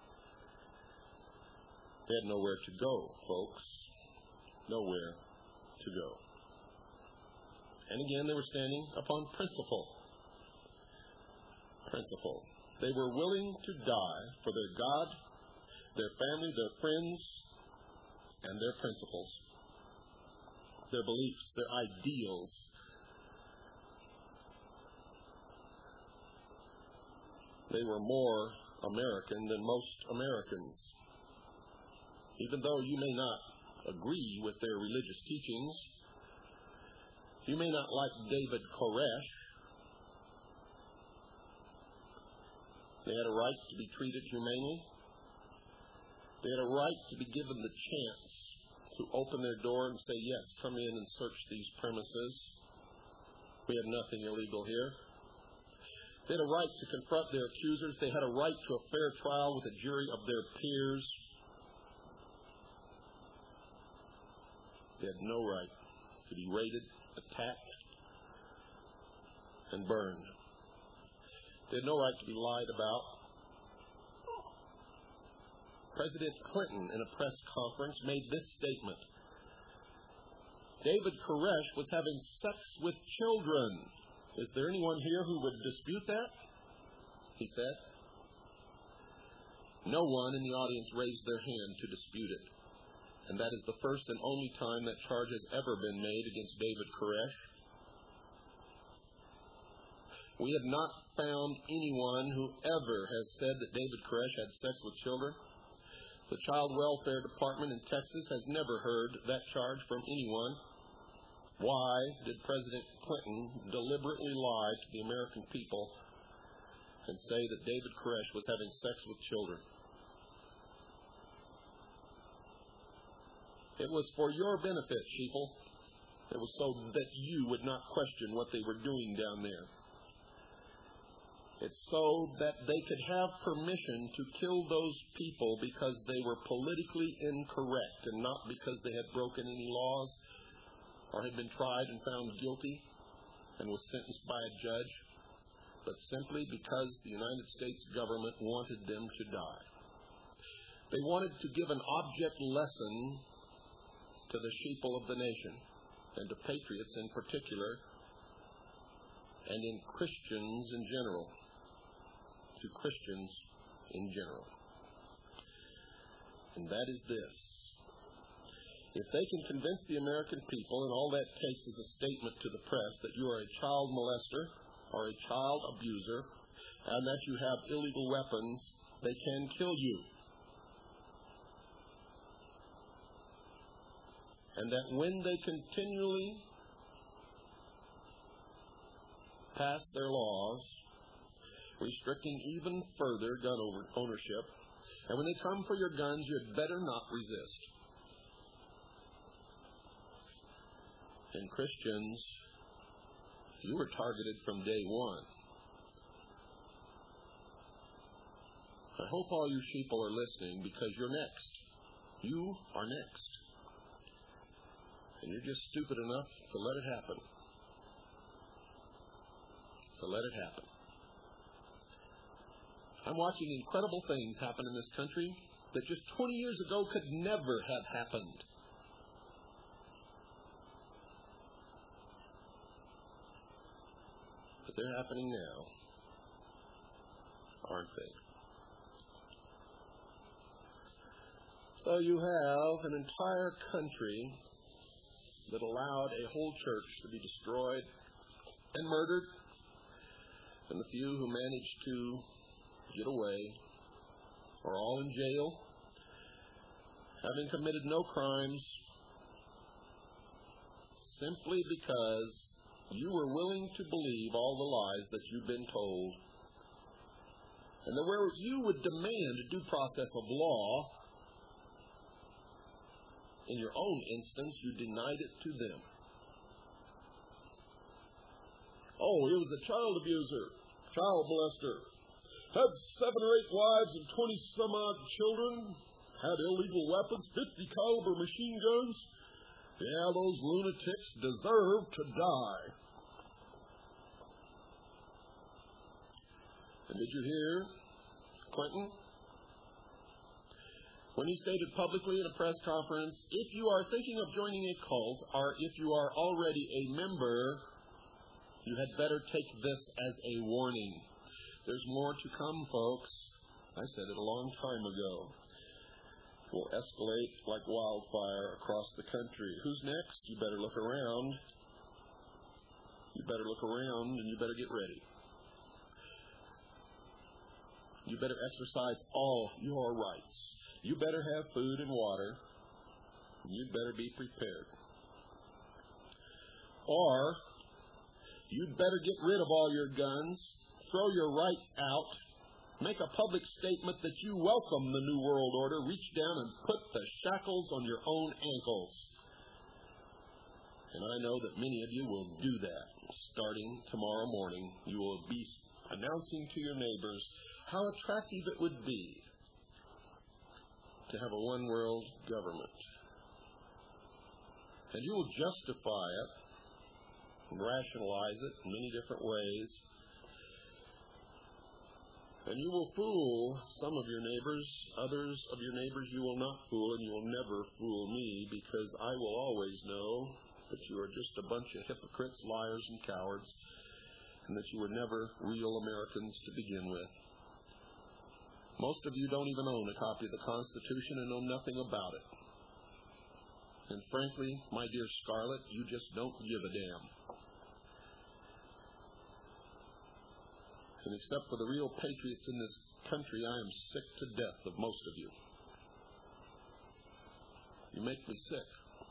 They had nowhere to go, folks. Nowhere to go. And again, they were standing upon principle. Principle. They were willing to die for their God, their family, their friends, and their principles. Their beliefs, their ideals. They were more American than most Americans. Even though you may not agree with their religious teachings, You may not like David Koresh. They had a right to be treated humanely. They had a right to be given the chance to open their door and say, yes, come in and search these premises. We have nothing illegal here. They had a right to confront their accusers. They had a right to a fair trial with a jury of their peers. They had no right to be raided, attacked, and burned. They had no right to be lied about. President Clinton, in a press conference, made this statement: David Koresh was having sex with children. Is there anyone here who would dispute that? He said. No one in the audience raised their hand to dispute it. And that is the first and only time that charge has ever been made against David Koresh. We have not found anyone who ever has said that David Koresh had sex with children. The Child Welfare Department in Texas has never heard that charge from anyone. Why did President Clinton deliberately lie to the American people and say that David Koresh was having sex with children? It was for your benefit, sheeple. It was so that you would not question what they were doing down there. It's so that they could have permission to kill those people because they were politically incorrect and not because they had broken any laws or had been tried and found guilty and was sentenced by a judge, but simply because the United States government wanted them to die. They wanted to give an object lesson to the sheeple of the nation, and to patriots in particular, and in Christians in general, to Christians in general. And that is this: if they can convince the American people, and all that takes is a statement to the press that you are a child molester or a child abuser, and that you have illegal weapons, they can kill you. And that when they continually pass their laws restricting even further gun ownership, and when they come for your guns, you had better not resist. And Christians, you were targeted from day one. I hope all you sheeple are listening, because you're next. You are next. And you're just stupid enough to let it happen. To let it happen. I'm watching incredible things happen in this country that just 20 years ago could never have happened. But they're happening now, aren't they? So you have an entire country that allowed a whole church to be destroyed and murdered, and the few who managed to get away are all in jail, having committed no crimes, simply because you were willing to believe all the lies that you've been told, and that where you would demand a due process of law, in your own instance, you denied it to them. Oh, he was a child abuser, child molester, had 7 or 8 wives and 20-some-odd children, had illegal weapons, 50-caliber machine guns. Yeah, those lunatics deserve to die. And did you hear Clinton? When he stated publicly in a press conference, if you are thinking of joining a cult, or if you are already a member, you had better take this as a warning. There's more to come, folks. I said it a long time ago. It will escalate like wildfire across the country. Who's next? You better look around. You better look around, and you better get ready. You better exercise all your rights. You better have food and water. You'd better be prepared. Or you'd better get rid of all your guns, throw your rights out, make a public statement that you welcome the New World Order, reach down and put the shackles on your own ankles. And I know that many of you will do that. Starting tomorrow morning, you will be announcing to your neighbors how attractive it would be to have a one-world government. And you will justify it and rationalize it in many different ways. And you will fool some of your neighbors. Others of your neighbors you will not fool, and you will never fool me, because I will always know that you are just a bunch of hypocrites, liars, and cowards, and that you were never real Americans to begin with. Most of you don't even own a copy of the Constitution and know nothing about it. And frankly, my dear Scarlett, you just don't give a damn. And except for the real patriots in this country, I am sick to death of most of you. You make me sick.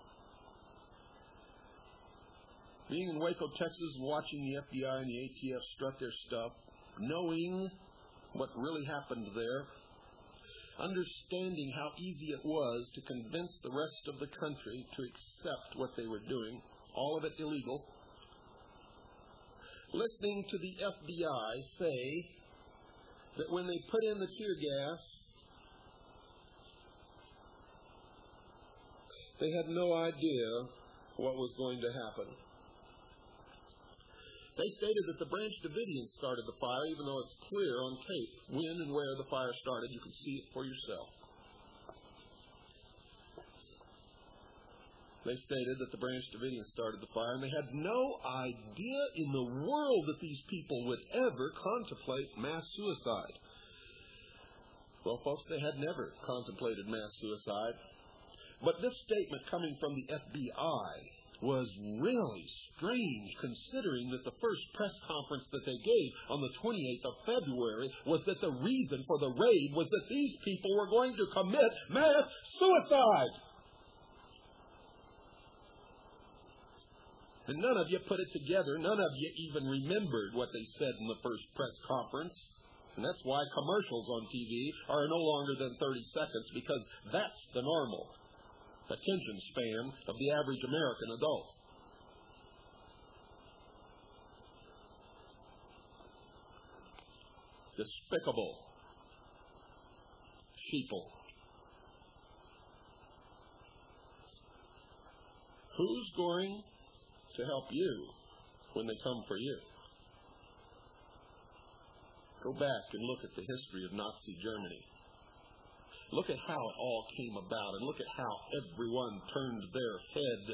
Being in Waco, Texas, and watching the FBI and the ATF strut their stuff, knowing what really happened there, understanding how easy it was to convince the rest of the country to accept what they were doing, all of it illegal, listening to the FBI say that when they put in the tear gas, they had no idea what was going to happen. They stated that the Branch Davidians started the fire, even though it's clear on tape when and where the fire started. You can see it for yourself. They stated that the Branch Davidians started the fire, and they had no idea in the world that these people would ever contemplate mass suicide. Well, folks, they had never contemplated mass suicide. But this statement coming from the FBI was really strange, considering that the first press conference that they gave on the 28th of February was that the reason for the raid was that these people were going to commit mass suicide. And none of you put it together. None of you even remembered what they said in the first press conference. And that's why commercials on TV are no longer than 30 seconds, because that's the normal attention span of the average American adult. Despicable. Sheeple. Who's going to help you when they come for you? Go back and look at the history of Nazi Germany. Look at how it all came about, and look at how everyone turned their head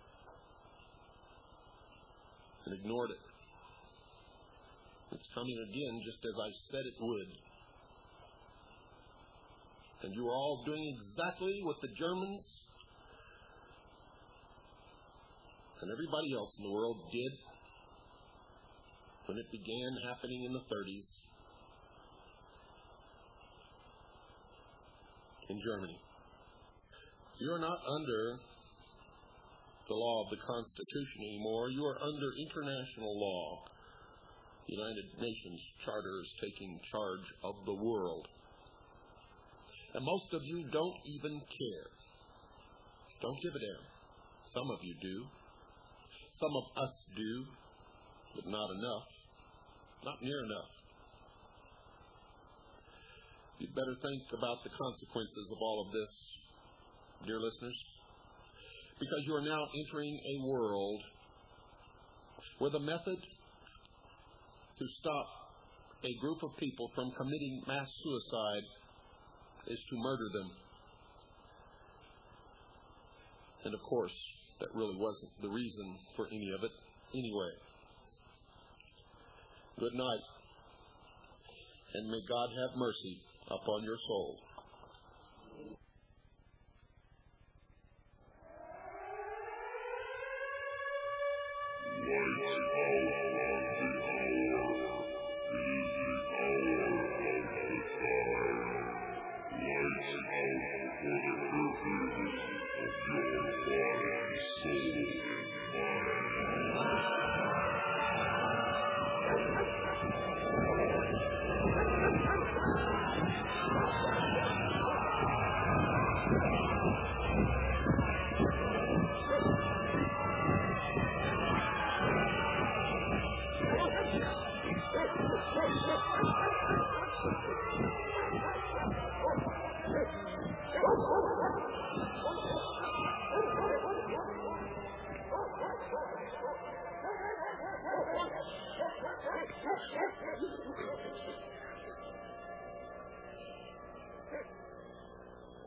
and ignored it. It's coming again, just as I said it would. And you are all doing exactly what the Germans and everybody else in the world did when it began happening in the 30s in Germany. You are not under the law of the Constitution anymore. You are under international law. The United Nations Charter is taking charge of the world. And most of you don't even care. Don't give a damn. Some of you do. Some of us do, but not enough. Not near enough. You'd better think about the consequences of all of this, dear listeners, because you are now entering a world where the method to stop a group of people from committing mass suicide is to murder them. And of course, that really wasn't the reason for any of it anyway. Good night, and may God have mercy upon your soul.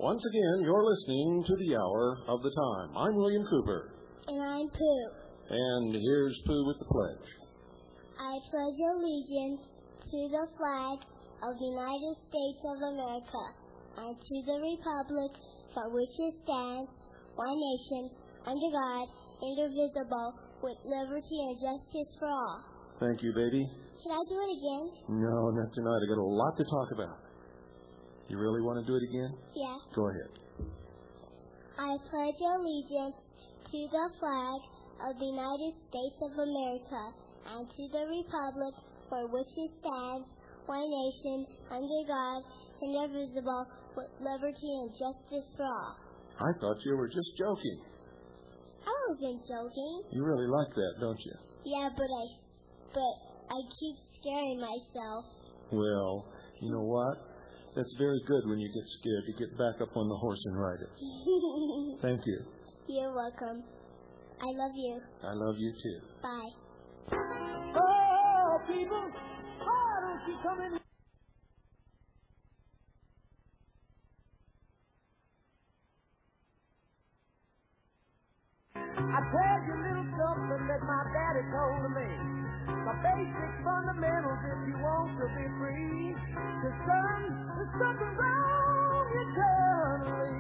Once again, you're listening to the Hour of the Time. I'm William Cooper. And I'm Pooh. And here's Pooh with the pledge. I pledge allegiance to the flag of the United States of America and to the republic for which it stands, one nation, under God, indivisible, with liberty and justice for all. Thank you, baby. Should I do it again? No, not tonight. I got a lot to talk about. You really want to do it again? Yeah. Go ahead. I pledge allegiance to the flag of the United States of America and to the republic for which it stands, one nation, under God, indivisible, with liberty and justice for all. I thought you were just joking. I wasn't joking. You really like that, don't you? Yeah, but I keep scaring myself. Well, you know what? That's very good when you get scared to get back up on the horse and ride it. Thank you. You're welcome. I love you. I love you too. Bye. Oh, people, why don't you come in? I tell you a little something that my daddy told me. The basic fundamentals if you want to be free. Cause son, there's something wrong eternally.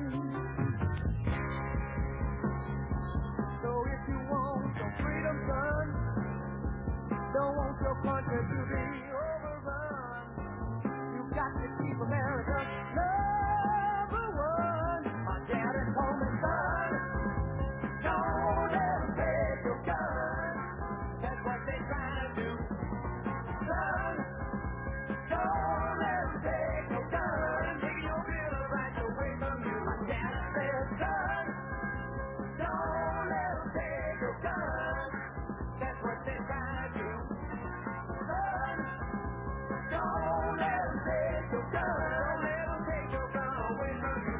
So if you want some freedom, son, don't want your country to be overrun. You've got to keep America number one. My daddy told me, son, don't ever take your gun. That's what they try to do. Son, don't ever take your gun. Taking your bill of rights away from you. My daddy said, son, don't ever take your gun. That's what they try to do. Son, don't ever take your gun. Don't ever take your gun away from you.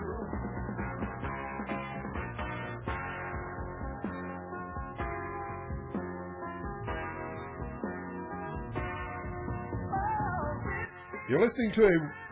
You're listening to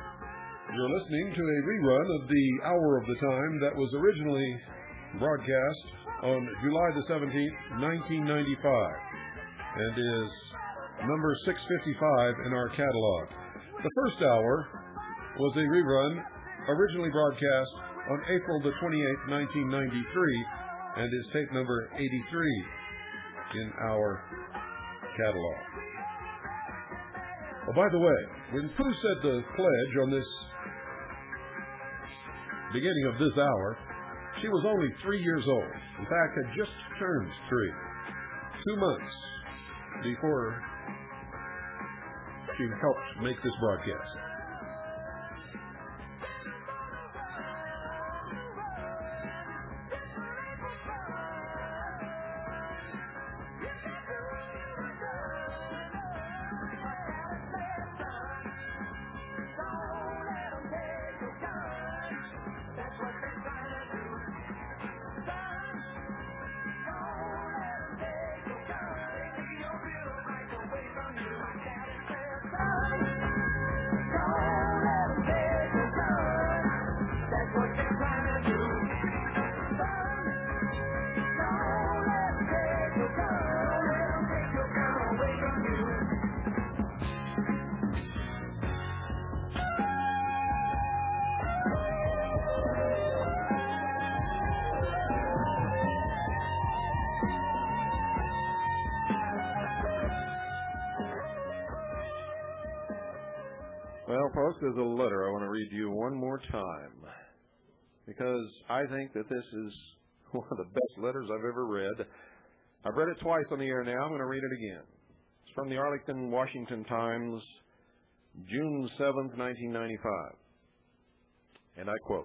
a rerun of the Hour of the Time that was originally broadcast on July the 17th, 1995, and is number 655 in our catalog. The first hour was a rerun originally broadcast on April the 28th, 1993, and is tape number 83 in our catalog. Oh, by the way, when Pooh said the pledge on this beginning of this hour, she was only 3 years old. In fact, had just turned 3. 2 months before she helped make this broadcast. Well, folks, there's a letter I want to read to you one more time, because I think that this is one of the best letters I've ever read. I've read it twice on the air now. I'm going to read it again. It's from the Arlington, Washington Times, June 7th, 1995. And I quote,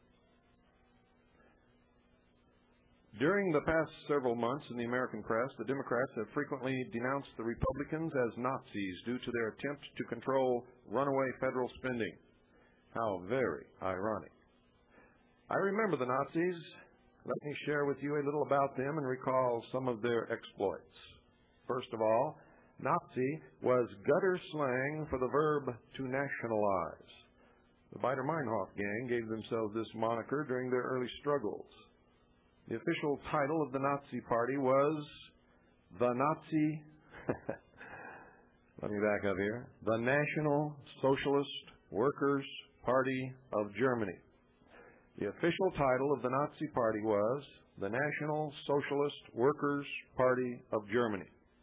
"During the past several months in the American press, the Democrats have frequently denounced the Republicans as Nazis due to their attempt to control runaway federal spending. How very ironic. I remember the Nazis. Let me share with you a little about them and recall some of their exploits. First of all, Nazi was gutter slang for the verb to nationalize. The Baader-Meinhof gang gave themselves this moniker during their early struggles. The official title of the Nazi Party was the Nazi, let me back up here, the National Socialist Workers' Party of Germany. The official title of the Nazi Party was the National Socialist Workers' Party of Germany.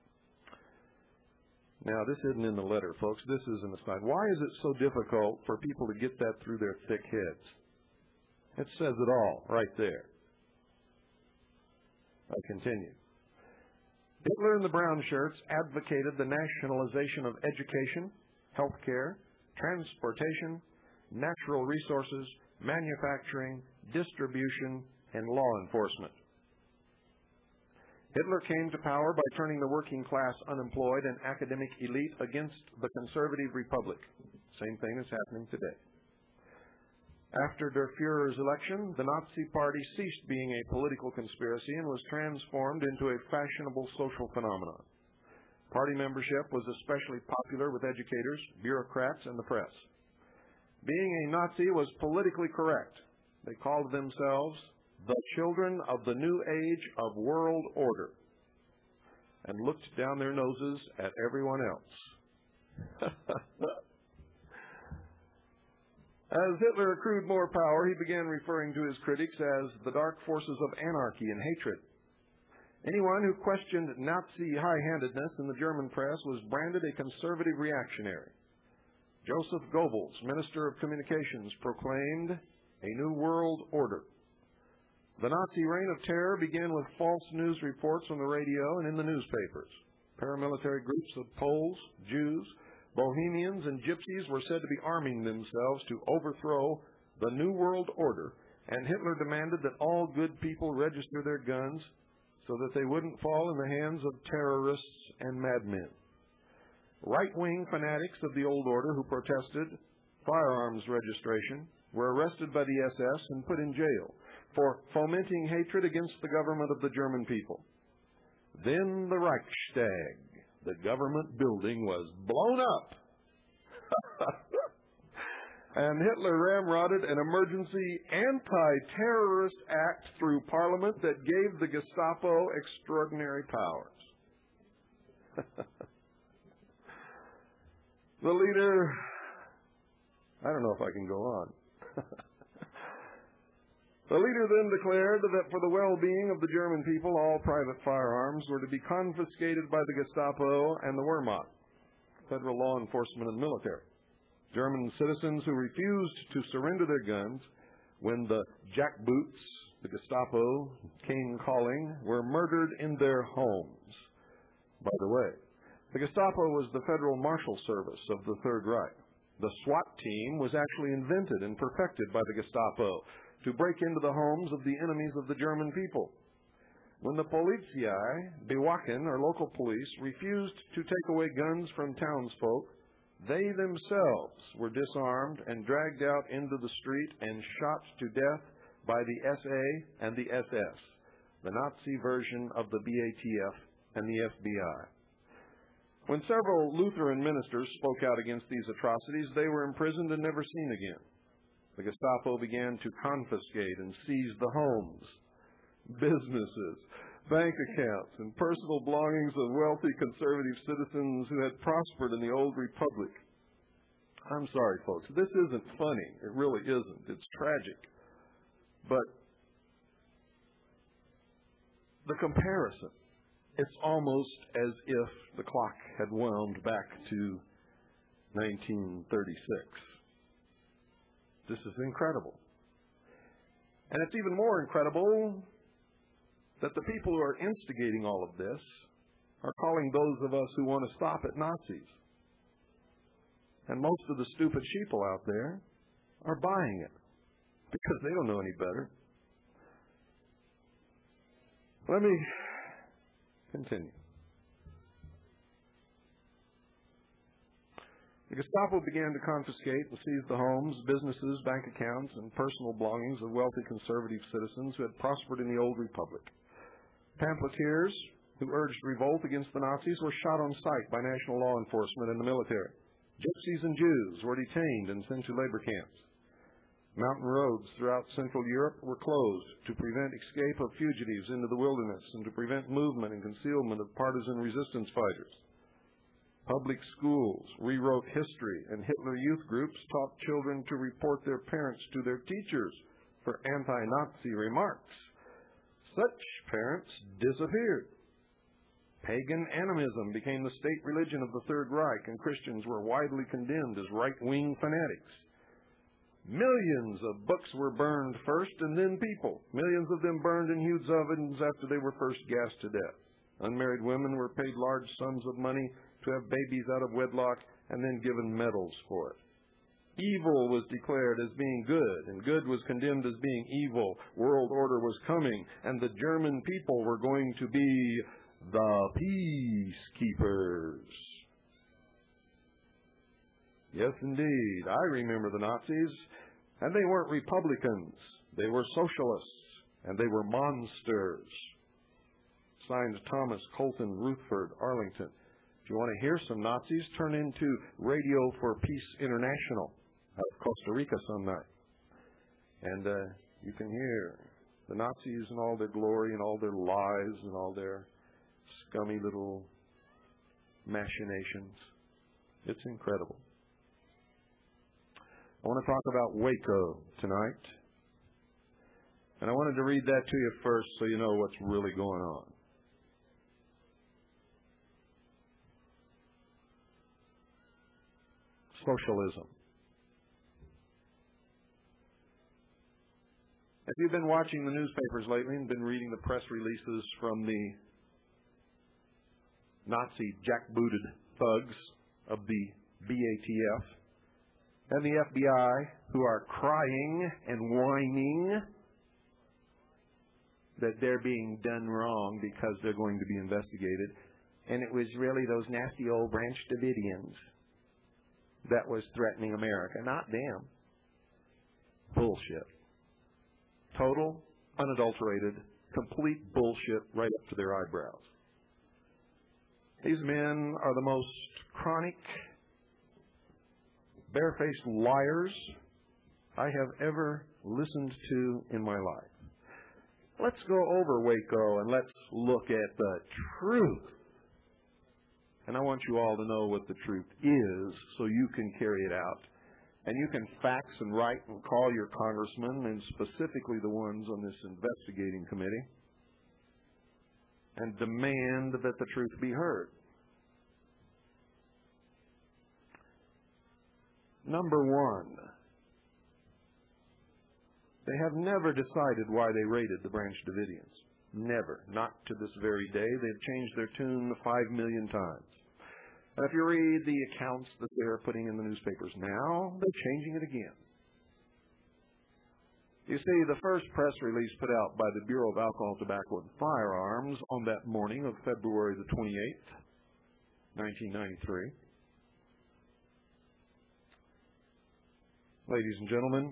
Now, this isn't in the letter, folks. This is an aside. Why is it so difficult for people to get that through their thick heads? It says it all right there. I continue. Hitler and the brown shirts advocated the nationalization of education, health care, transportation, natural resources, manufacturing, distribution, and law enforcement. Hitler came to power by turning the working class unemployed and academic elite against the conservative republic. Same thing is happening today. After Der Führer's election, the Nazi Party ceased being a political conspiracy and was transformed into a fashionable social phenomenon. Party membership was especially popular with educators, bureaucrats, and the press. Being a Nazi was politically correct. They called themselves the children of the new age of world order and looked down their noses at everyone else. As Hitler accrued more power, he began referring to his critics as the dark forces of anarchy and hatred. Anyone who questioned Nazi high-handedness in the German press was branded a conservative reactionary. Joseph Goebbels, Minister of Communications, proclaimed a new world order. The Nazi reign of terror began with false news reports on the radio and in the newspapers. Paramilitary groups of Poles, Jews, Bohemians, and Gypsies were said to be arming themselves to overthrow the New World Order, and Hitler demanded that all good people register their guns so that they wouldn't fall in the hands of terrorists and madmen. Right-wing fanatics of the old order who protested firearms registration were arrested by the SS and put in jail for fomenting hatred against the government of the German people. Then the Reichstag, the government building, was blown up. And Hitler ramrodded an emergency anti-terrorist act through Parliament that gave the Gestapo extraordinary powers. The leader, I don't know if I can go on. The leader then declared that for the well-being of the German people, all private firearms were to be confiscated by the Gestapo and the Wehrmacht, federal law enforcement and military. German citizens who refused to surrender their guns when the jackboots, the Gestapo, came calling, were murdered in their homes. By the way, the Gestapo was the Federal Marshal Service of the Third Reich. The SWAT team was actually invented and perfected by the Gestapo to break into the homes of the enemies of the German people. When the Polizei, Bewachen, or local police, refused to take away guns from townsfolk, they themselves were disarmed and dragged out into the street and shot to death by the SA and the SS, the Nazi version of the BATF and the FBI. When several Lutheran ministers spoke out against these atrocities, they were imprisoned and never seen again. The Gestapo began to confiscate and seize the homes, businesses, bank accounts, and personal belongings of wealthy conservative citizens who had prospered in the old republic. I'm sorry, folks. This isn't funny. It really isn't. It's tragic. But the comparison, it's almost as if the clock had wound back to 1936. This is incredible. And it's even more incredible that the people who are instigating all of this are calling those of us who want to stop it Nazis. And most of the stupid sheeple out there are buying it because they don't know any better. Let me continue. The Gestapo began to confiscate and seize the homes, businesses, bank accounts, and personal belongings of wealthy conservative citizens who had prospered in the old republic. Pamphleteers who urged revolt against the Nazis were shot on sight by national law enforcement and the military. Gypsies and Jews were detained and sent to labor camps. Mountain roads throughout Central Europe were closed to prevent escape of fugitives into the wilderness and to prevent movement and concealment of partisan resistance fighters. Public schools rewrote history, and Hitler youth groups taught children to report their parents to their teachers for anti-Nazi remarks. Such parents disappeared. Pagan animism became the state religion of the Third Reich, and Christians were widely condemned as right-wing fanatics. Millions of books were burned first, and then people. Millions of them burned in huge ovens after they were first gassed to death. Unmarried women were paid large sums of money to have babies out of wedlock and then given medals for it. Evil was declared as being good, and good was condemned as being evil. World order was coming, and the German people were going to be the peacekeepers. Yes, indeed. I remember the Nazis, and they weren't Republicans. They were socialists, and they were monsters. Signed Thomas Colton Rutherford Arlington. If you want to hear some Nazis, turn into Radio for Peace International out of Costa Rica some night. And you can hear the Nazis in all their glory and all their lies and all their scummy little machinations. It's incredible. I want to talk about Waco tonight. And I wanted to read that to you first so you know what's really going on. Socialism. If you've been watching the newspapers lately and been reading the press releases from the Nazi jackbooted thugs of the BATF and the FBI, who are crying and whining that they're being done wrong because they're going to be investigated, and it was really those nasty old Branch Davidians that was threatening America, not them. Bullshit. Total, unadulterated, complete bullshit right up to their eyebrows. These men are the most chronic, barefaced liars I have ever listened to in my life. Let's go over Waco and let's look at the truth. And I want you all to know what the truth is so you can carry it out. And you can fax and write and call your congressmen, and specifically the ones on this investigating committee, and demand that the truth be heard. Number one, they have never decided why they raided the Branch Davidians. Never. Not to this very day. They've changed their tune 5 million times. And if you read the accounts that they're putting in the newspapers now, they're changing it again. You see, the first press release put out by the Bureau of Alcohol, Tobacco, and Firearms on that morning of February the 28th, 1993. Ladies and gentlemen,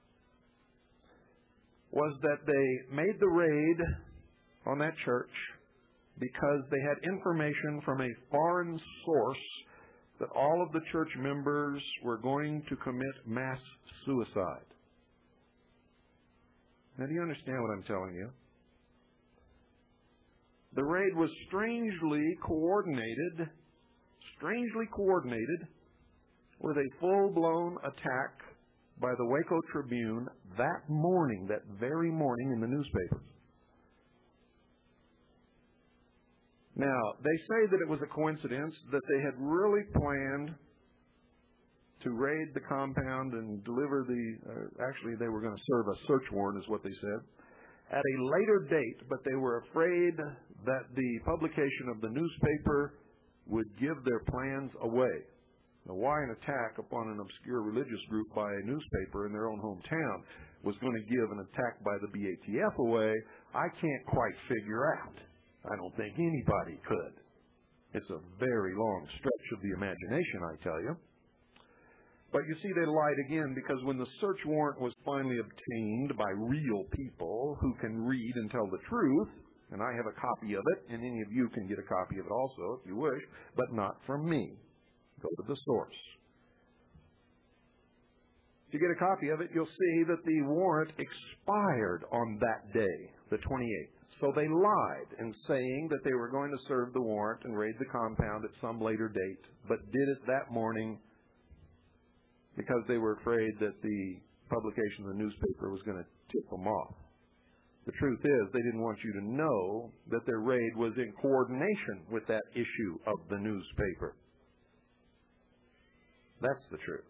was that they made the raid on that church because they had information from a foreign source that all of the church members were going to commit mass suicide. Now, do you understand what I'm telling you? The raid was strangely coordinated with a full-blown attack by the Waco Tribune that morning, that very morning in the newspapers. Now, they say that it was a coincidence that they had really planned to raid the compound and deliver actually they were going to serve a search warrant is what they said, at a later date, but they were afraid that the publication of the newspaper would give their plans away. Now, why an attack upon an obscure religious group by a newspaper in their own hometown was going to give an attack by the BATF away, I can't quite figure out. I don't think anybody could. It's a very long stretch of the imagination, I tell you. But you see, they lied again, because when the search warrant was finally obtained by real people who can read and tell the truth, and I have a copy of it, and any of you can get a copy of it also if you wish, but not from me. Go to the source. If you get a copy of it, you'll see that the warrant expired on that day, the 28th. So they lied in saying that they were going to serve the warrant and raid the compound at some later date, but did it that morning because they were afraid that the publication of the newspaper was going to tip them off. The truth is, they didn't want you to know that their raid was in coordination with that issue of the newspaper. That's the truth.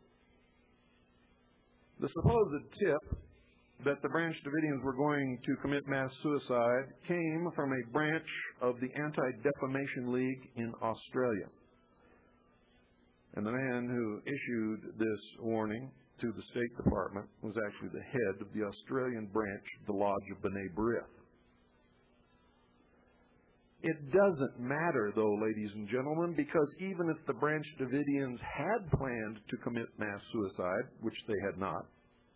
The supposed tip that the Branch Davidians were going to commit mass suicide came from a branch of the Anti-Defamation League in Australia. And the man who issued this warning to the State Department was actually the head of the Australian branch of the Lodge of B'nai B'rith. It doesn't matter, though, ladies and gentlemen, because even if the Branch Davidians had planned to commit mass suicide, which they had not,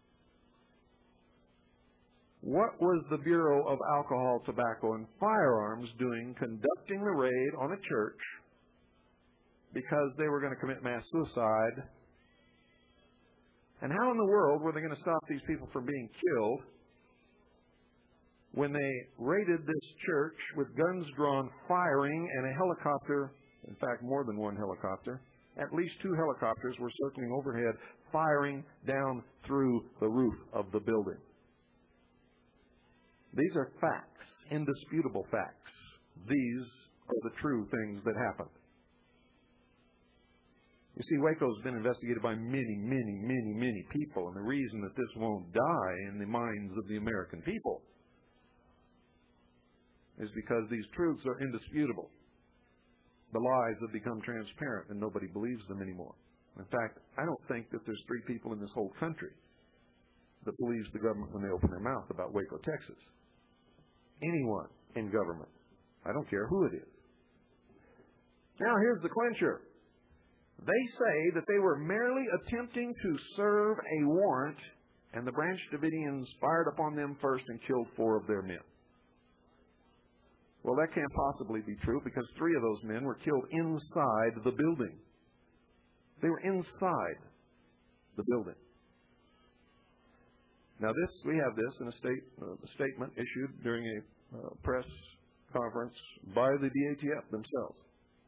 what was the Bureau of Alcohol, Tobacco, and Firearms doing conducting the raid on a church because they were going to commit mass suicide? And how in the world were they going to stop these people from being killed when they raided this church with guns drawn, firing, and a helicopter, in fact, more than one helicopter, at least two helicopters were circling overhead, firing down through the roof of the building? These are facts, indisputable facts. These are the true things that happened. You see, Waco's been investigated by many people, and the reason that this won't die in the minds of the American people is because these truths are indisputable. The lies have become transparent, and nobody believes them anymore. In fact, I don't think that there's 3 people in this whole country that believes the government when they open their mouth about Waco, Texas. Anyone in government. I don't care who it is. Now, here's the clincher. They say that they were merely attempting to serve a warrant, and the Branch Davidians fired upon them first and killed 4 of their men. Well, that can't possibly be true because 3 of those men were killed inside the building. They were inside the building. Now, we have this in a statement issued during a press conference by the DATF themselves.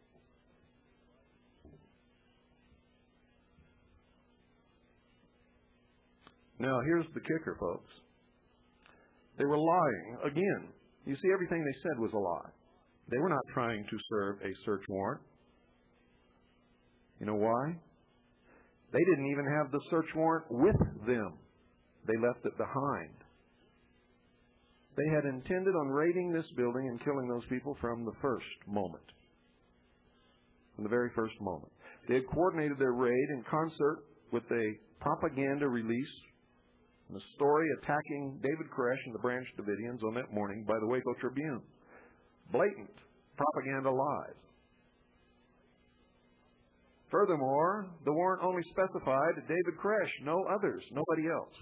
Now, here's the kicker, folks. They were lying again. You see, everything they said was a lie. They were not trying to serve a search warrant. You know why? They didn't even have the search warrant with them. They left it behind. They had intended on raiding this building and killing those people from the first moment. From the very first moment. They had coordinated their raid in concert with a propaganda release, and a story attacking David Koresh and the Branch Davidians on that morning by the Waco Tribune. Blatant propaganda lies. Furthermore, the warrant only specified David Koresh, no others, nobody else.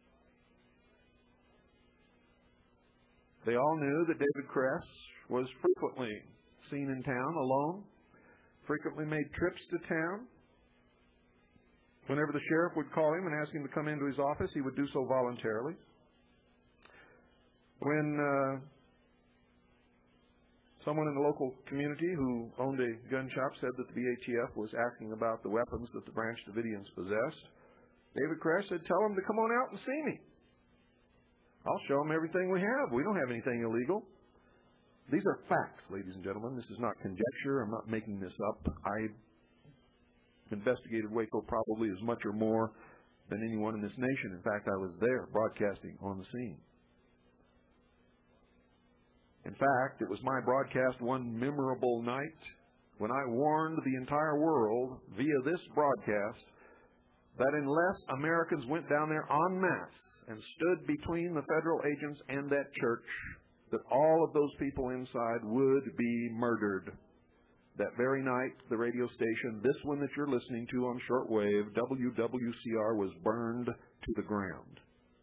They all knew that David Koresh was frequently seen in town alone, frequently made trips to town. Whenever the sheriff would call him and ask him to come into his office, he would do so voluntarily. When someone in the local community who owned a gun shop said that the BATF was asking about the weapons that the Branch Davidians possessed, David Koresh said, "Tell them to come on out and see me. I'll show them everything we have. We don't have anything illegal." These are facts, ladies and gentlemen. This is not conjecture. I'm not making this up. I investigated Waco probably as much or more than anyone in this nation. In fact, I was there broadcasting on the scene. In fact, it was my broadcast one memorable night when I warned the entire world via this broadcast that unless Americans went down there en masse and stood between the federal agents and that church, that all of those people inside would be murdered. That very night, the radio station, this one that you're listening to on shortwave, WWCR, was burned to the ground.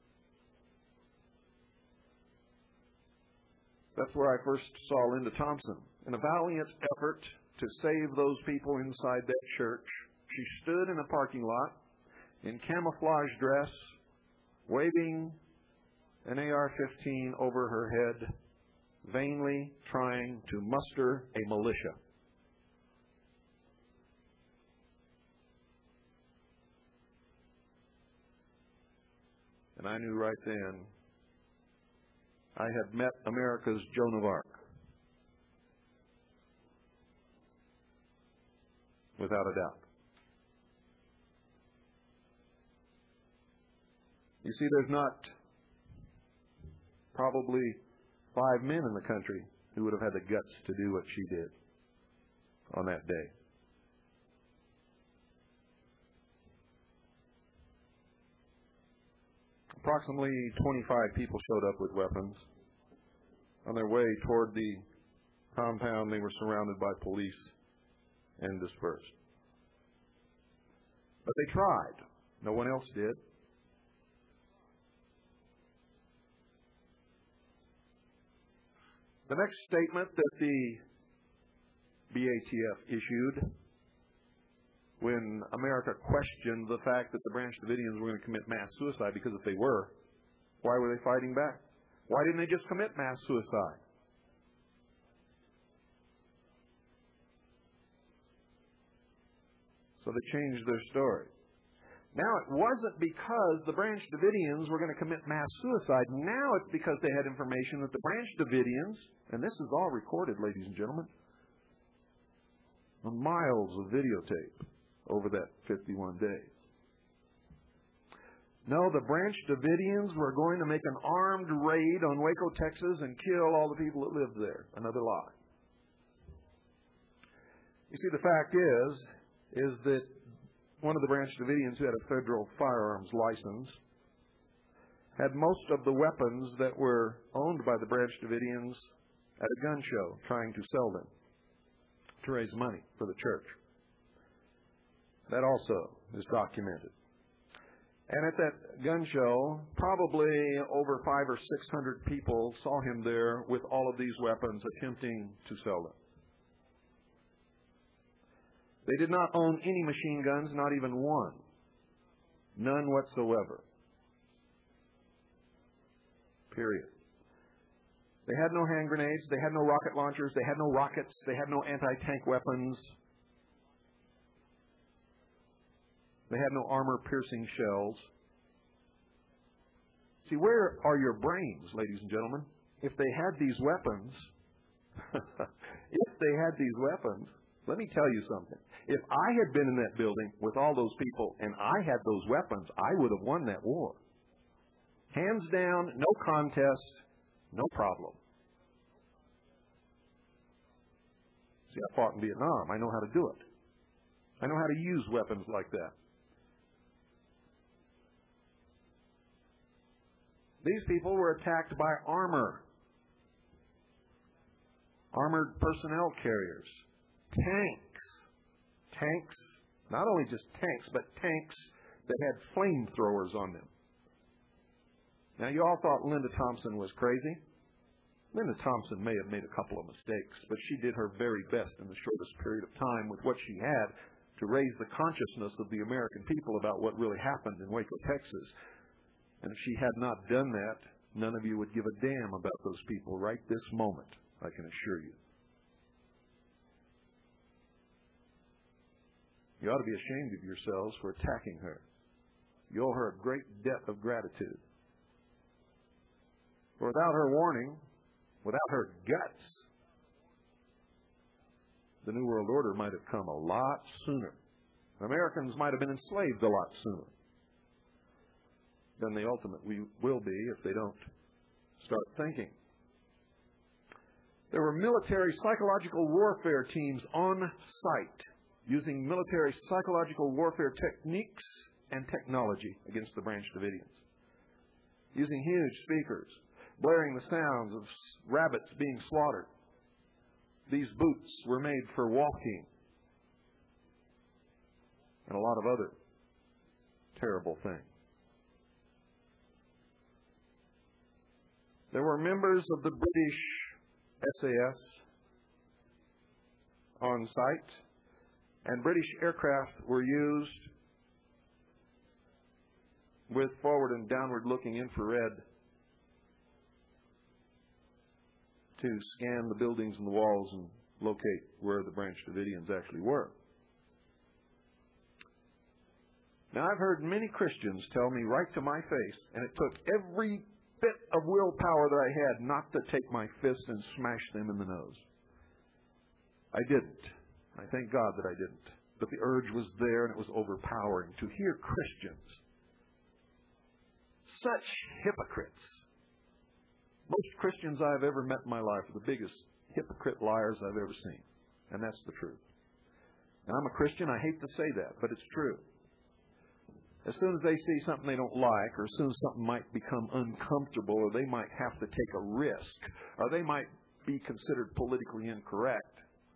That's where I first saw Linda Thompson. In a valiant effort to save those people inside that church, she stood in a parking lot in camouflage dress, waving an AR-15 over her head, vainly trying to muster a militia. And I knew right then I had met America's Joan of Arc. Without a doubt. You see, there's not probably 5 men in the country who would have had the guts to do what she did on that day. Approximately 25 people showed up with weapons. On their way toward the compound, they were surrounded by police and dispersed. But they tried. No one else did. The next statement that the BATF issued when America questioned the fact that the Branch Davidians were going to commit mass suicide, because if they were, why were they fighting back? Why didn't they just commit mass suicide? So they changed their story. Now it wasn't because the Branch Davidians were going to commit mass suicide. Now it's because they had information that the Branch Davidians, and this is all recorded, ladies and gentlemen, on miles of videotape over that 51 days. No, the Branch Davidians were going to make an armed raid on Waco, Texas, and kill all the people that lived there. Another lie. You see, the fact is that one of the Branch Davidians who had a federal firearms license had most of the weapons that were owned by the Branch Davidians at a gun show, trying to sell them to raise money for the church. That also is documented. And at that gun show, probably over 500 or 600 people saw him there with all of these weapons attempting to sell them. They did not own any machine guns, not even one. None whatsoever. Period. They had no hand grenades. They had no rocket launchers. They had no rockets. They had no anti-tank weapons. They had no armor-piercing shells. See, where are your brains, ladies and gentlemen? If they had these weapons, let me tell you something. If I had been in that building with all those people and I had those weapons, I would have won that war. Hands down, no contest, no problem. See, I fought in Vietnam. I know how to do it. I know how to use weapons like that. These people were attacked by armored personnel carriers, tanks, not only just tanks, but tanks that had flamethrowers on them. Now, you all thought Linda Thompson was crazy. Linda Thompson may have made a couple of mistakes, but she did her very best in the shortest period of time with what she had to raise the consciousness of the American people about what really happened in Waco, Texas. And if she had not done that, none of you would give a damn about those people right this moment, I can assure you. You ought to be ashamed of yourselves for attacking her. You owe her a great debt of gratitude. For without her warning, without her guts, the New World Order might have come a lot sooner. Americans might have been enslaved a lot sooner than they ultimately will be if they don't start thinking. There were military psychological warfare teams on site using military psychological warfare techniques and technology against the Branch Davidians. Using huge speakers, blaring the sounds of rabbits being slaughtered. These boots were made for walking. And a lot of other terrible things. There were members of the British SAS on site, and British aircraft were used with forward and downward-looking infrared to scan the buildings and the walls and locate where the Branch Davidians actually were. Now, I've heard many Christians tell me right to my face, and it took every bit of willpower that I had not to take my fist and smash them in the nose. I didn't. I thank God that I didn't. But the urge was there, and it was overpowering to hear Christians, such hypocrites. Most Christians I've ever met in my life are the biggest hypocrite liars I've ever seen. And that's the truth. And I'm a Christian. I hate to say that, but it's true. As soon as they see something they don't like, or as soon as something might become uncomfortable, or they might have to take a risk, or they might be considered politically incorrect,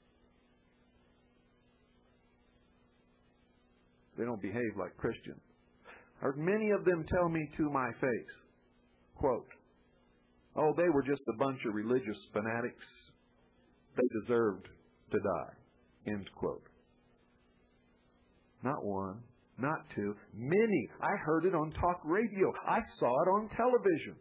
they don't behave like Christians. I heard many of them tell me to my face, quote, "Oh, they were just a bunch of religious fanatics. They deserved to die," end quote. Not one, not two, many. I heard it on talk radio. I saw it on television.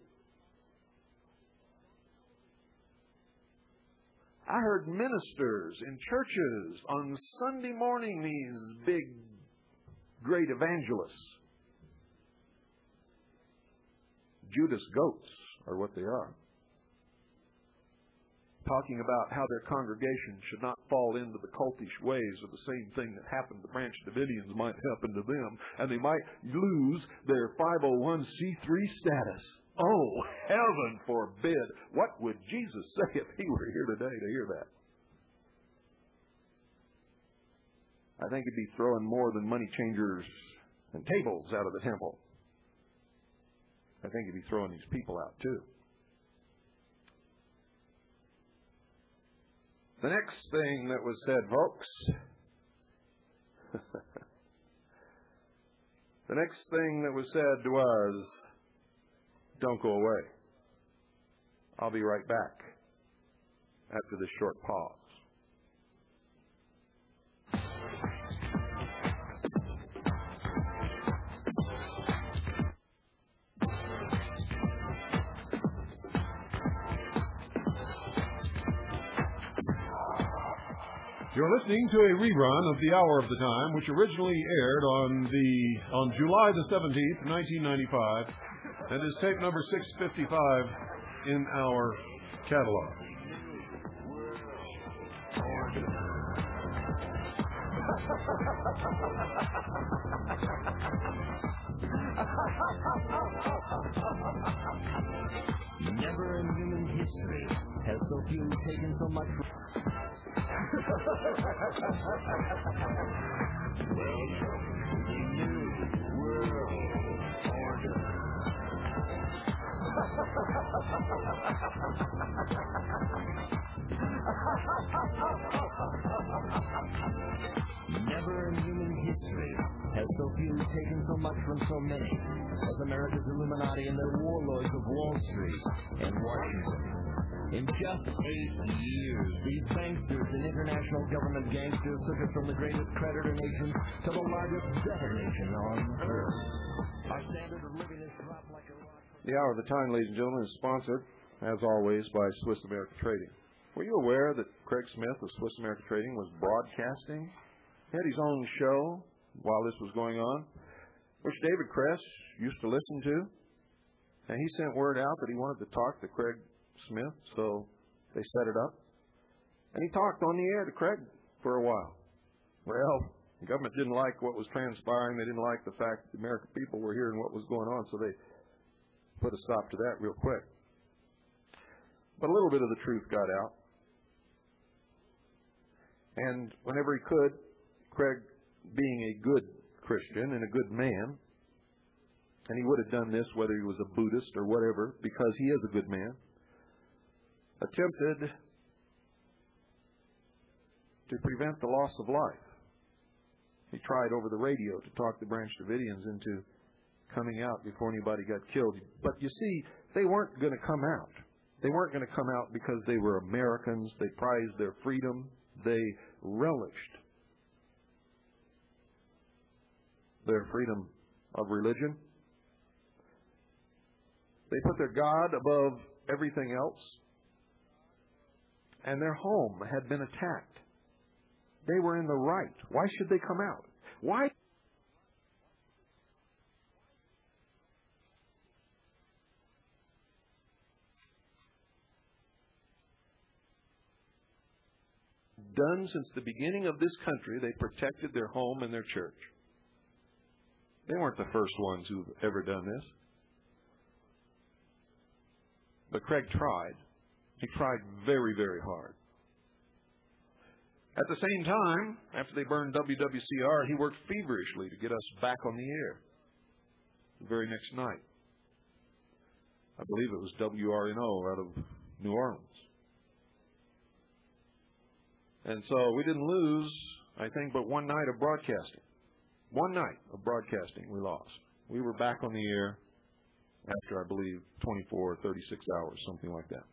I heard ministers in churches on Sunday morning, these big, great evangelists. Judas goats are what they are. Talking about how their congregation should not fall into the cultish ways of the same thing that happened to Branch Davidians might happen to them, and they might lose their 501c3 status. Oh, heaven forbid! What would Jesus say if he were here today to hear that? I think he'd be throwing more than money changers and tables out of the temple. I think he'd be throwing these people out too. The next thing that was said, folks, the next thing that was said was, "Don't go away. I'll be right back after this short pause." You're listening to a rerun of The Hour of the Time, which originally aired on July the 17th, 1995, and is tape number 655 in our catalog. Never in human history has so few taken so much. Welcome to the New World Order. Never in human history has so few taken so much from so many as America's Illuminati and their warlords of Wall Street and Washington. In just 8 years, these banksters and international government gangsters took us from the greatest creditor nation to the largest debtor nation on earth. Our standard of living has dropped like a rock. The Hour of the Time, ladies and gentlemen, is sponsored, as always, by Swiss America Trading. Were you aware that Craig Smith of Swiss America Trading was broadcasting? He had his own show while this was going on, which David Kress used to listen to. And he sent word out that he wanted to talk to Craig Smith, so they set it up. And he talked on the air to Craig for a while. Well, the government didn't like what was transpiring. They didn't like the fact that the American people were hearing what was going on, so they put a stop to that real quick. But a little bit of the truth got out. And whenever he could, Craig, being a good Christian and a good man, and he would have done this whether he was a Buddhist or whatever, because he is a good man, attempted to prevent the loss of life. He tried over the radio to talk the Branch Davidians into coming out before anybody got killed. But you see, they weren't going to come out. They weren't going to come out because they were Americans. They prized their freedom. They relished their freedom of religion. They put their God above everything else. And their home had been attacked. They were in the right. Why should they come out? Why? Done since the beginning of this country, they protected their home and their church. They weren't the first ones who've ever done this. But Craig tried. He tried very, very hard. At the same time, after they burned WWCR, he worked feverishly to get us back on the air. The very next night. I believe it was WRNO out of New Orleans. And so we didn't lose, I think, but one night of broadcasting. One night of broadcasting we lost. We were back on the air after, I believe, 24 or 36 hours, something like that.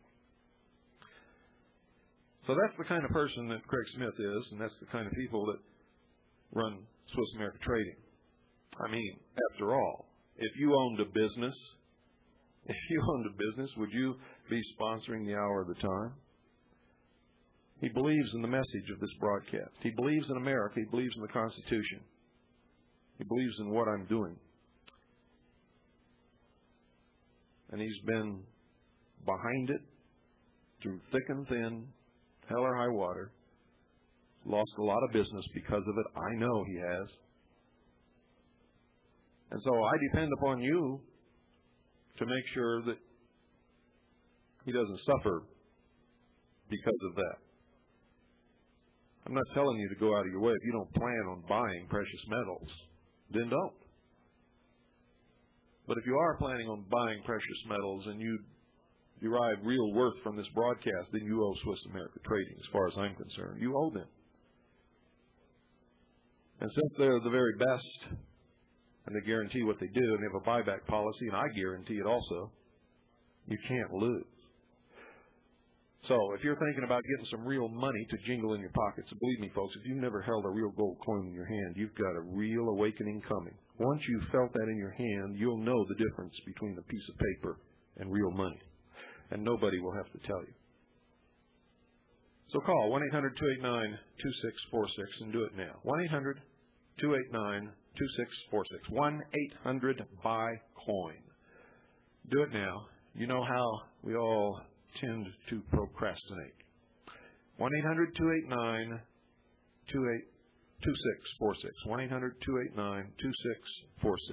So that's the kind of person that Craig Smith is, and that's the kind of people that run Swiss America Trading. I mean, after all, if you owned a business, would you be sponsoring the Hour of the Time? He believes in the message of this broadcast. He believes in America. He believes in the Constitution. He believes in what I'm doing. And he's been behind it through thick and thin, hell or high water. Lost a lot of business because of it. I know he has. And so I depend upon you to make sure that he doesn't suffer because of that. I'm not telling you to go out of your way. If you don't plan on buying precious metals, then don't. But if you are planning on buying precious metals and you derive real worth from this broadcast, then you owe Swiss America Trading, as far as I'm concerned. You owe them. And since they're the very best, and they guarantee what they do, and they have a buyback policy, and I guarantee it also, you can't lose. So if you're thinking about getting some real money to jingle in your pockets, believe me, folks, if you've never held a real gold coin in your hand, you've got a real awakening coming. Once you've felt that in your hand, you'll know the difference between a piece of paper and real money. And nobody will have to tell you. So call 1-800-289-2646 and do it now. 1-800-289-2646. 1-800-BUY-COIN. Do it now. You know how we all tend to procrastinate. 1-800-289-2646. 1-800-289-2646.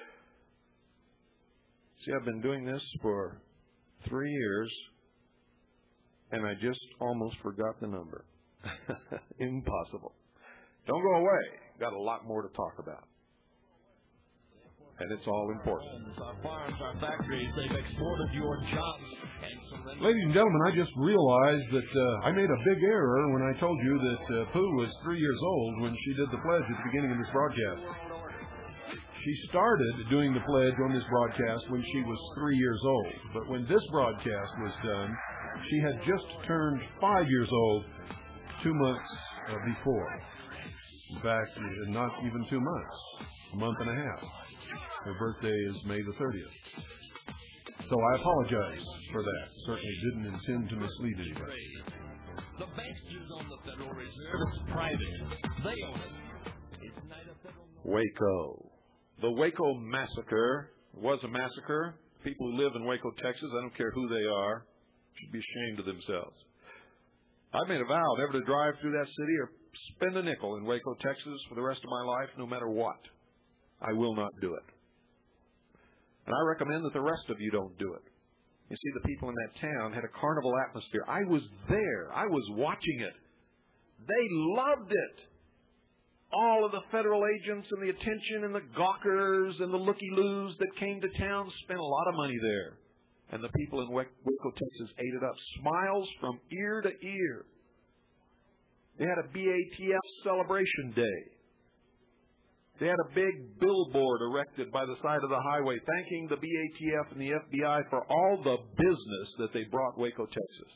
See, I've been doing this for 3 years, and I just almost forgot the number. Impossible. Don't go away. Got a lot more to talk about. And it's all important. Our farms, our factories, they've exported your jobs. Ladies and gentlemen, I just realized that I made a big error when I told you that Pooh was 3 years old when she did the pledge at the beginning of this broadcast. She started doing the pledge on this broadcast when she was 3 years old. But when this broadcast was done, she had just turned 5 years old 2 months before. In fact, not even 2 months, a month and a half. Her birthday is May the 30th. So I apologize for that. Certainly didn't intend to mislead anybody. The banks use on the Federal Reserve. It's private. They own it. It's neither federal nor... Waco. The Waco massacre was a massacre. People who live in Waco, Texas, I don't care who they are, should be ashamed of themselves. I've made a vow never to drive through that city or spend a nickel in Waco, Texas for the rest of my life, no matter what. I will not do it. And I recommend that the rest of you don't do it. You see, the people in that town had a carnival atmosphere. I was there. I was watching it. They loved it. All of the federal agents and the attention and the gawkers and the looky-loos that came to town spent a lot of money there. And the people in Waco, Texas ate it up. Smiles from ear to ear. They had a BATF celebration day. They had a big billboard erected by the side of the highway thanking the BATF and the FBI for all the business that they brought Waco, Texas.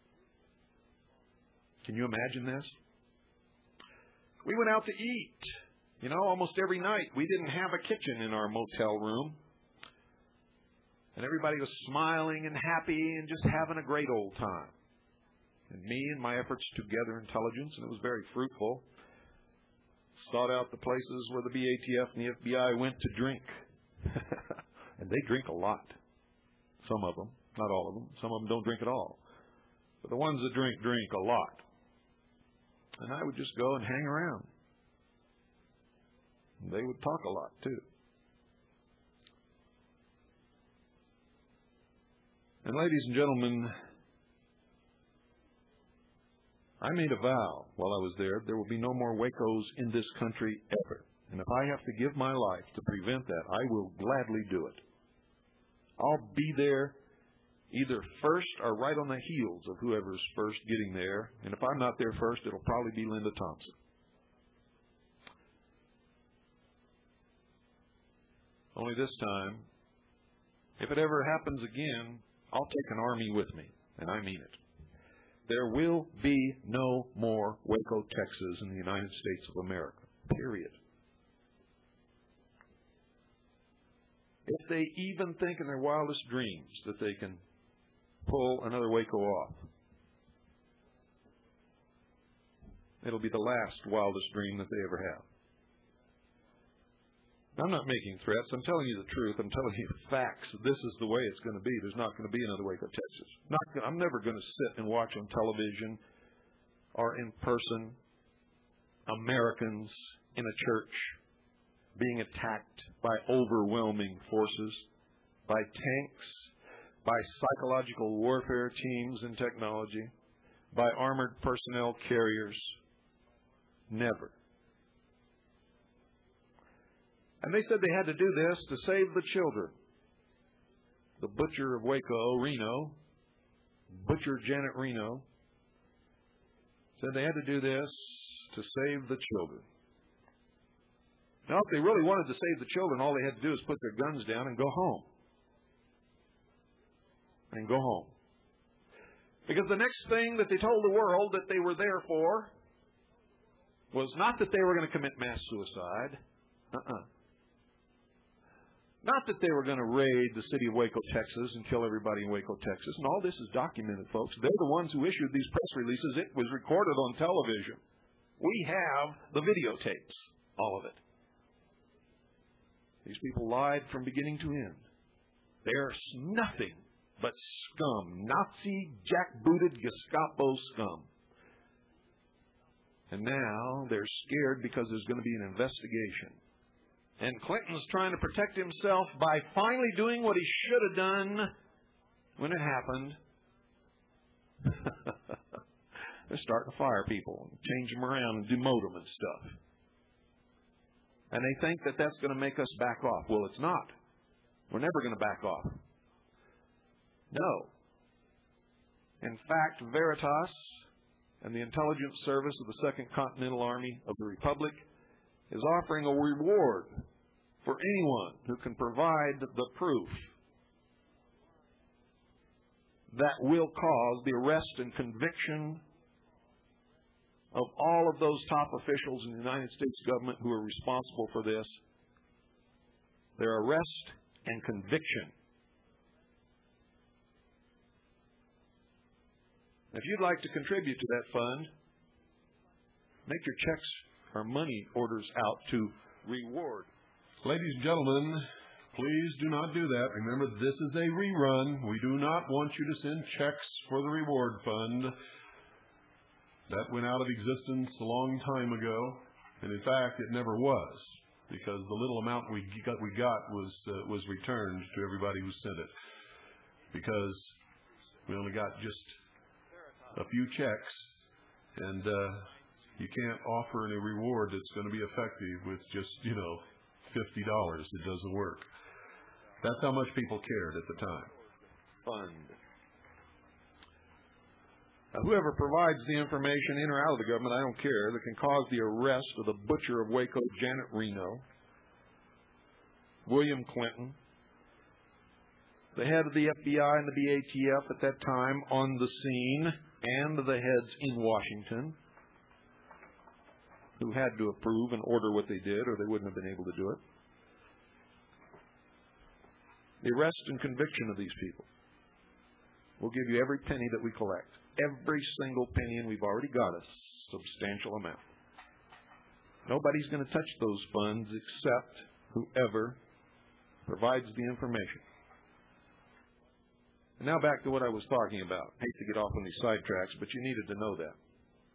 Can you imagine this? We went out to eat, almost every night. We didn't have a kitchen in our motel room. And everybody was smiling and happy and just having a great old time. And me and my efforts to gather intelligence, and it was very fruitful, sought out the places where the BATF and the FBI went to drink. And they drink a lot. Some of them. Not all of them. Some of them don't drink at all. But the ones that drink a lot. And I would just go and hang around. And they would talk a lot, too. And ladies and gentlemen, I made a vow while I was there will be no more Wacos in this country ever. And if I have to give my life to prevent that, I will gladly do it. I'll be there either first or right on the heels of whoever's first getting there. And if I'm not there first, it'll probably be Linda Thompson. Only this time, if it ever happens again, I'll take an army with me, and I mean it. There will be no more Waco, Texas in the United States of America, period. If they even think in their wildest dreams that they can pull another Waco off, it'll be the last wildest dream that they ever have. I'm not making threats. I'm telling you the truth. I'm telling you the facts. This is the way it's going to be. There's not going to be another Waco, Texas. I'm never going to sit and watch on television or in person Americans in a church being attacked by overwhelming forces, by tanks, by psychological warfare teams and technology, by armored personnel carriers. Never. And they said they had to do this to save the children. The butcher of Waco, Reno, Butcher Janet Reno, said they had to do this to save the children. Now, if they really wanted to save the children, all they had to do was put their guns down and go home. And go home. Because the next thing that they told the world that they were there for was not that they were going to commit mass suicide. Not that they were going to raid the city of Waco, Texas and kill everybody in Waco, Texas. And all this is documented, folks. They're the ones who issued these press releases. It was recorded on television. We have the videotapes, all of it. These people lied from beginning to end. They're nothing but scum. Nazi, jackbooted Gestapo scum. And now they're scared because there's going to be an investigation. And Clinton's trying to protect himself by finally doing what he should have done when it happened. They're starting to fire people and change them around and demote them and stuff. And they think that that's going to make us back off. Well, it's not. We're never going to back off. No. In fact, Veritas and the intelligence service of the Second Continental Army of the Republic is offering a reward for anyone who can provide the proof that will cause the arrest and conviction of all of those top officials in the United States government who are responsible for this. Their arrest and conviction. If you'd like to contribute to that fund, make your checks or money orders out to reward. Ladies and gentlemen, please do not do that. Remember, this is a rerun. We do not want you to send checks for the reward fund. That went out of existence a long time ago, and in fact, it never was, because the little amount we got was returned to everybody who sent it, because we only got just a few checks, and you can't offer any reward that's going to be effective with just, $50. It doesn't work. That's how much people cared at the time. Fund. Now, whoever provides the information in or out of the government, I don't care, that can cause the arrest of the butcher of Waco, Janet Reno, William Clinton, the head of the FBI and the BATF at that time on the scene, and the heads in Washington, who had to approve and order what they did, or they wouldn't have been able to do it. the arrest and conviction of these people. We'll give you every penny that we collect. Every single penny, and we've already got a substantial amount. Nobody's going to touch those funds except whoever provides the information. And now back to what I was talking about. I hate to get off on these sidetracks, but you needed to know that.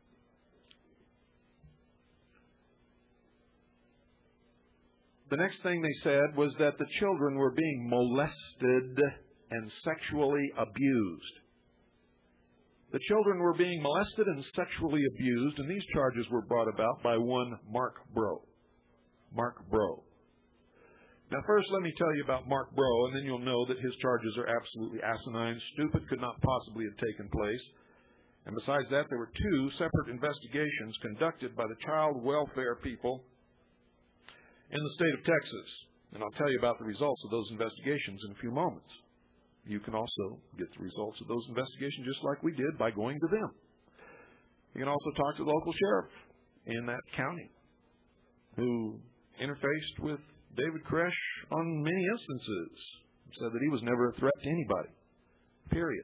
The next thing they said was that the children were being molested and sexually abused. The children were being molested and sexually abused, and these charges were brought about by one Mark Breaux. Mark Breaux. Now, first, let me tell you about Mark Breaux, and then you'll know that his charges are absolutely asinine, stupid, could not possibly have taken place. And besides that, there were two separate investigations conducted by the child welfare people in the state of Texas. And I'll tell you about the results of those investigations in a few moments. You can also get the results of those investigations just like we did by going to them. You can also talk to the local sheriff in that county who interfaced with David Koresh on many instances. Said that he was never a threat to anybody. Period.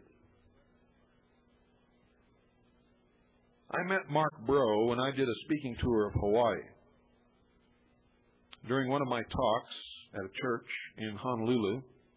I met Mark Breaux when I did a speaking tour of Hawaii. During one of my talks at a church in Honolulu,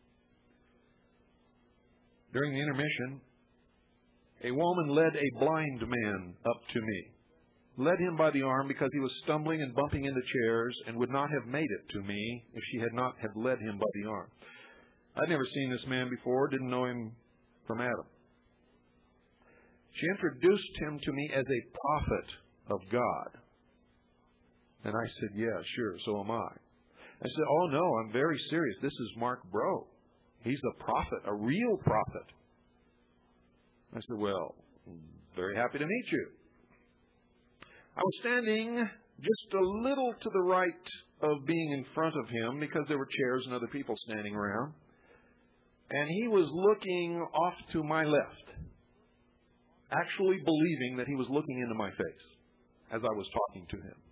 during the intermission, a woman led a blind man up to me. Led him by the arm because he was stumbling and bumping into chairs and would not have made it to me if she had not have led him by the arm. I'd never seen this man before, didn't know him from Adam. She introduced him to me as a prophet of God. And I said, yeah, sure, so am I. I said, oh no, I'm very serious. This is Mark Breaux. He's a prophet, a real prophet. I said, well, very happy to meet you. I was standing just a little to the right of being in front of him because there were chairs and other people standing around. And he was looking off to my left, actually believing that he was looking into my face as I was talking to him.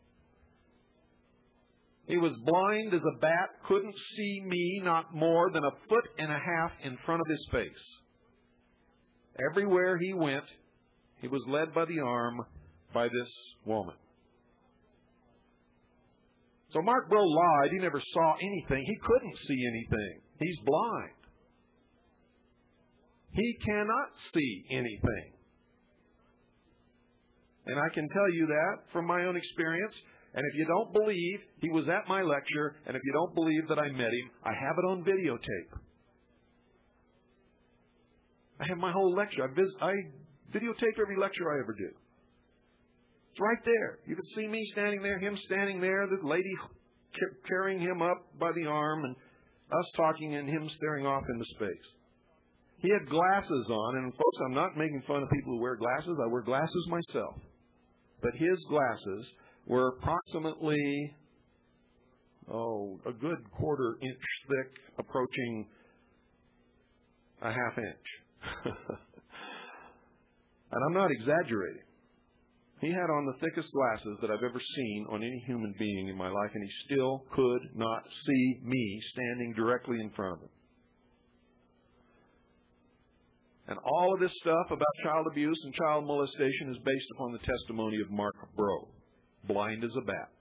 He was blind as a bat, couldn't see me not more than 1.5 feet in front of his face. Everywhere he went, he was led by the arm by this woman. So Mark Breaux lied. He never saw anything. He couldn't see anything. He's blind. He cannot see anything. And I can tell you that from my own experience. And if you don't believe he was at my lecture, and if you don't believe that I met him, I have it on videotape. I have my whole lecture. I videotape every lecture I ever do. It's right there. You can see me standing there, him standing there, the lady carrying him up by the arm, and us talking and him staring off into space. He had glasses on, and folks, I'm not making fun of people who wear glasses. I wear glasses myself. But his glasses were approximately, a good 1/4 inch thick, approaching a 1/2 inch. And I'm not exaggerating. He had on the thickest glasses that I've ever seen on any human being in my life, and he still could not see me standing directly in front of him. And all of this stuff about child abuse and child molestation is based upon the testimony of Mark Breaux, blind as a bat.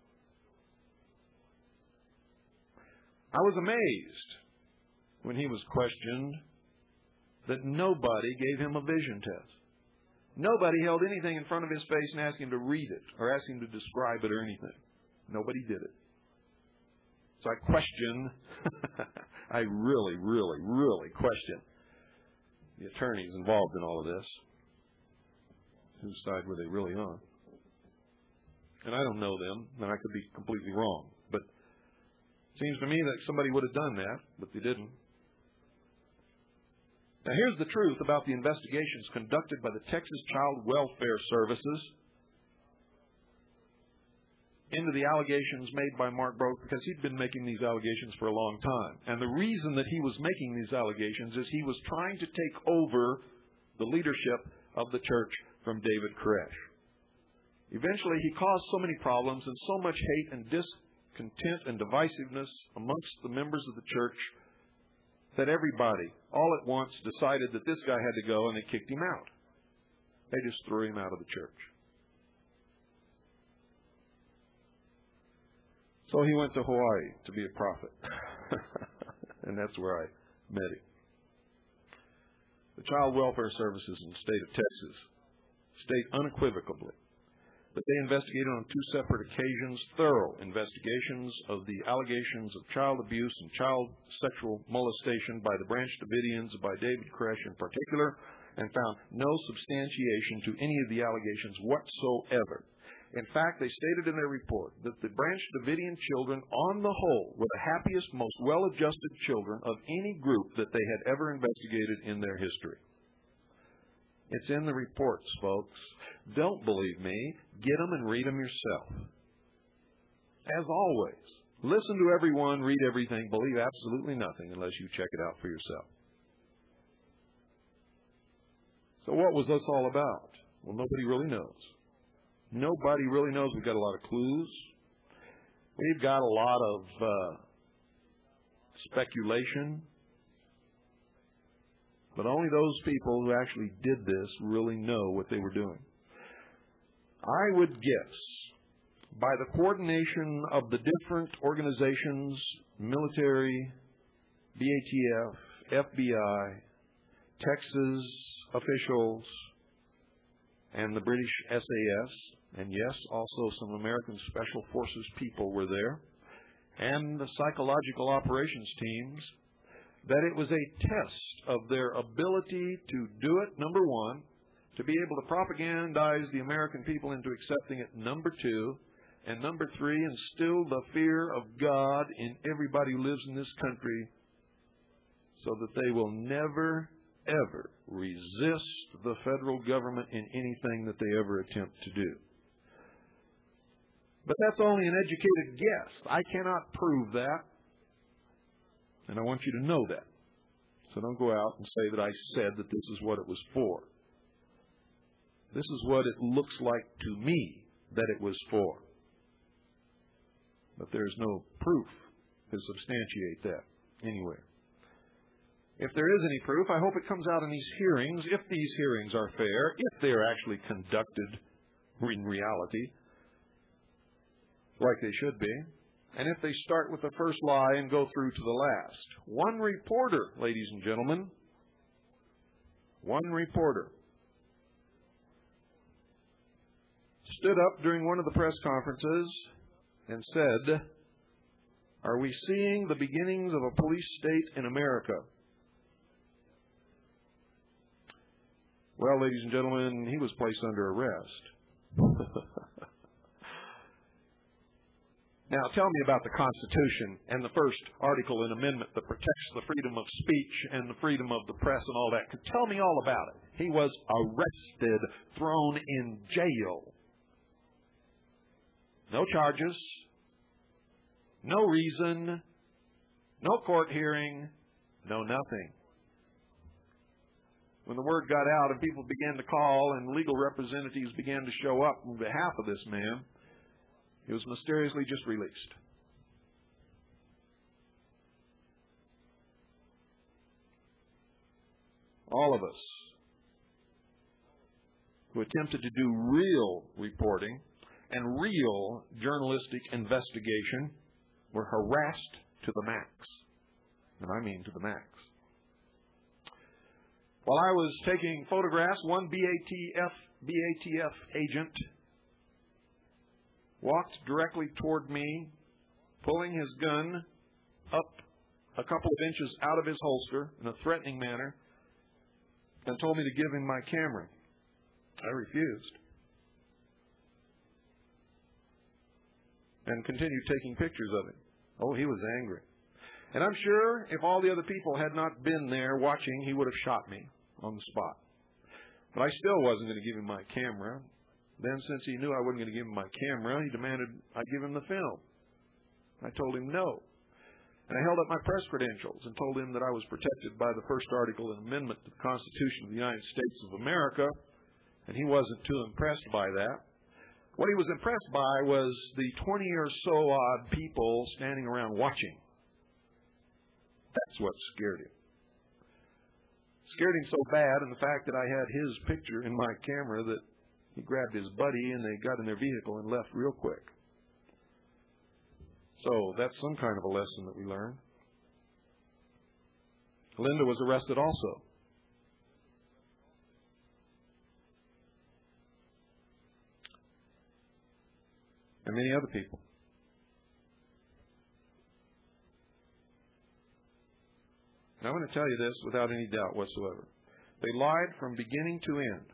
I was amazed when he was questioned that nobody gave him a vision test. Nobody held anything in front of his face and asked him to read it or asked him to describe it or anything. Nobody did it. So I question, I really question the attorneys involved in all of this. Whose side were they really on? And I don't know them, and I could be completely wrong. But it seems to me that somebody would have done that, but they didn't. Now, here's the truth about the investigations conducted by the Texas Child Welfare Services into the allegations made by Mark Breaux, because he'd been making these allegations for a long time. And the reason that he was making these allegations is he was trying to take over the leadership of the church from David Koresh. Eventually, he caused so many problems and so much hate and discontent and divisiveness amongst the members of the church that everybody, all at once, decided that this guy had to go, and they kicked him out. They just threw him out of the church. So he went to Hawaii to be a prophet. And that's where I met him. The Child Welfare Services in the state of Texas state unequivocally that they investigated on 2 separate occasions thorough investigations of the allegations of child abuse and child sexual molestation by the Branch Davidians, by David Koresh in particular, and found no substantiation to any of the allegations whatsoever. In fact, they stated in their report that the Branch Davidian children, on the whole, were the happiest, most well-adjusted children of any group that they had ever investigated in their history. It's in the reports, folks. Don't believe me. Get them and read them yourself. As always, listen to everyone, read everything, believe absolutely nothing unless you check it out for yourself. So what was this all about? Well, nobody really knows. Nobody really knows. We've got a lot of clues. We've got a lot of speculation. But only those people who actually did this really know what they were doing. I would guess, by the coordination of the different organizations, military, BATF, FBI, Texas officials, and the British SAS, and yes, also some American Special Forces people were there, and the psychological operations teams, that it was a test of their ability to do it, number one, to be able to propagandize the American people into accepting it, number two, and number three, instill the fear of God in everybody who lives in this country so that they will never, ever resist the federal government in anything that they ever attempt to do. But that's only an educated guess. I cannot prove that. And I want you to know that. So don't go out and say that I said that this is what it was for. This is what it looks like to me that it was for. But there's no proof to substantiate that anywhere. If there is any proof, I hope it comes out in these hearings, if these hearings are fair, if they're actually conducted in reality, like they should be, and if they start with the first lie and go through to the last. One reporter, ladies and gentlemen, one reporter stood up during one of the press conferences and said, "Are we seeing the beginnings of a police state in America?" Well, ladies and gentlemen, he was placed under arrest. Now, tell me about the Constitution and the first article and amendment that protects the freedom of speech and the freedom of the press and all that. Tell me all about it. He was arrested, thrown in jail. No charges, no reason, no court hearing, no nothing. When the word got out and people began to call and legal representatives began to show up on behalf of this man, he was mysteriously just released. All of us who attempted to do real reporting and real journalistic investigation were harassed to the max. And I mean to the max. While I was taking photographs, one BATF agent walked directly toward me, pulling his gun up a couple of inches out of his holster in a threatening manner, and told me to give him my camera. I refused. And continued taking pictures of him. Oh, he was angry. And I'm sure if all the other people had not been there watching, he would have shot me on the spot. But I still wasn't going to give him my camera. Then, since he knew I wasn't going to give him my camera, he demanded I give him the film. I told him no. And I held up my press credentials and told him that I was protected by the first article and amendment to the Constitution of the United States of America, and he wasn't too impressed by that. What he was impressed by was the 20 or so odd people standing around watching. That's what scared him. Scared him so bad, and the fact that I had his picture in my camera, that he grabbed his buddy and they got in their vehicle and left real quick. So that's some kind of a lesson that we learned. Linda was arrested also. And many other people. And I'm going to tell you this without any doubt whatsoever. They lied from beginning to end.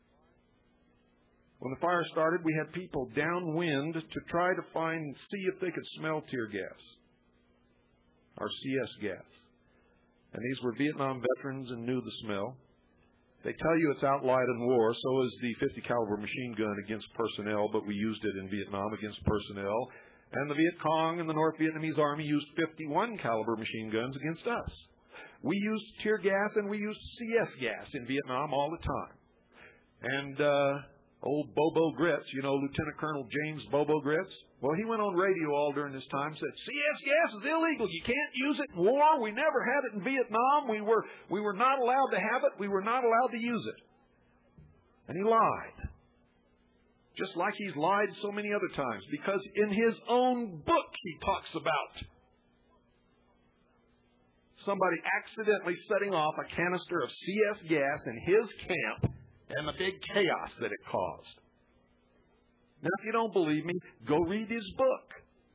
When the fire started, we had people downwind to try to see if they could smell tear gas, or CS gas. And these were Vietnam veterans and knew the smell. They tell you it's outlawed in war, so is the 50 caliber machine gun against personnel, but we used it in Vietnam against personnel. And the Viet Cong and the North Vietnamese Army used 51 caliber machine guns against us. We used tear gas and we used CS gas in Vietnam all the time. And old Bobo Gritz, you know, Lieutenant Colonel James Bobo Gritz, well, he went on radio all during this time and said, CS gas is illegal. You can't use it in war. We never had it in Vietnam. We were not allowed to have it. We were not allowed to use it. And he lied. Just like he's lied so many other times, because in his own book he talks about somebody accidentally setting off a canister of CS gas in his camp and the big chaos that it caused. Now, if you don't believe me, go read his book.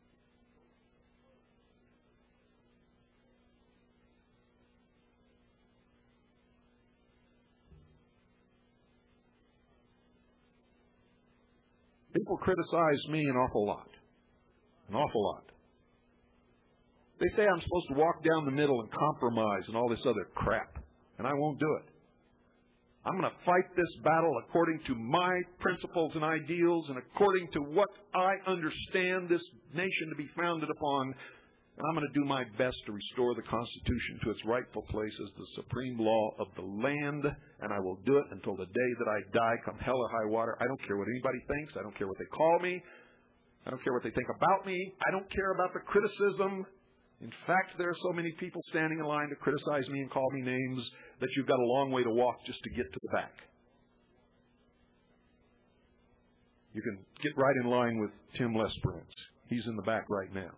People criticize me an awful lot. An awful lot. They say I'm supposed to walk down the middle and compromise and all this other crap. And I won't do it. I'm going to fight this battle according to my principles and ideals and according to what I understand this nation to be founded upon. And I'm going to do my best to restore the Constitution to its rightful place as the supreme law of the land. And I will do it until the day that I die, come hell or high water. I don't care what anybody thinks. I don't care what they call me. I don't care what they think about me. I don't care about the criticism. In fact, there are so many people standing in line to criticize me and call me names that you've got a long way to walk just to get to the back. You can get right in line with Tim Lesperance. He's in the back right now.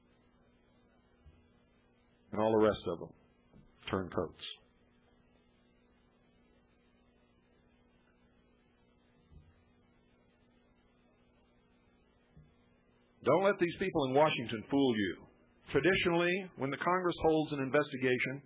And all the rest of them, turncoats. Don't let these people in Washington fool you. Traditionally, when the Congress holds an investigation,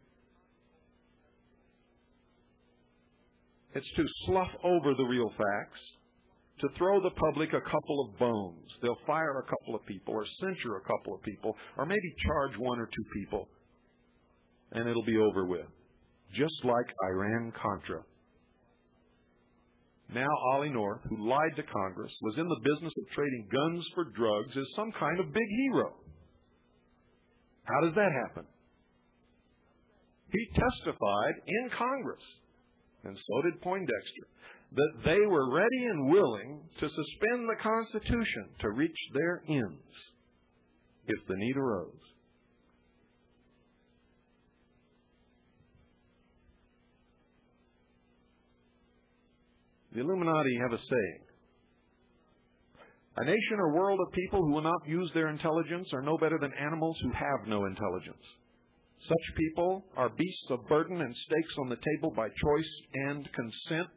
it's to slough over the real facts, to throw the public a couple of bones. They'll fire a couple of people or censure a couple of people or maybe charge one or two people, and it'll be over with. Just like Iran-Contra. Now Ollie North, who lied to Congress, was in the business of trading guns for drugs, is some kind of big hero. How does that happen? He testified in Congress, and so did Poindexter, that they were ready and willing to suspend the Constitution to reach their ends if the need arose. The Illuminati have a saying. A nation or world of people who will not use their intelligence are no better than animals who have no intelligence. Such people are beasts of burden and stakes on the table by choice and consent.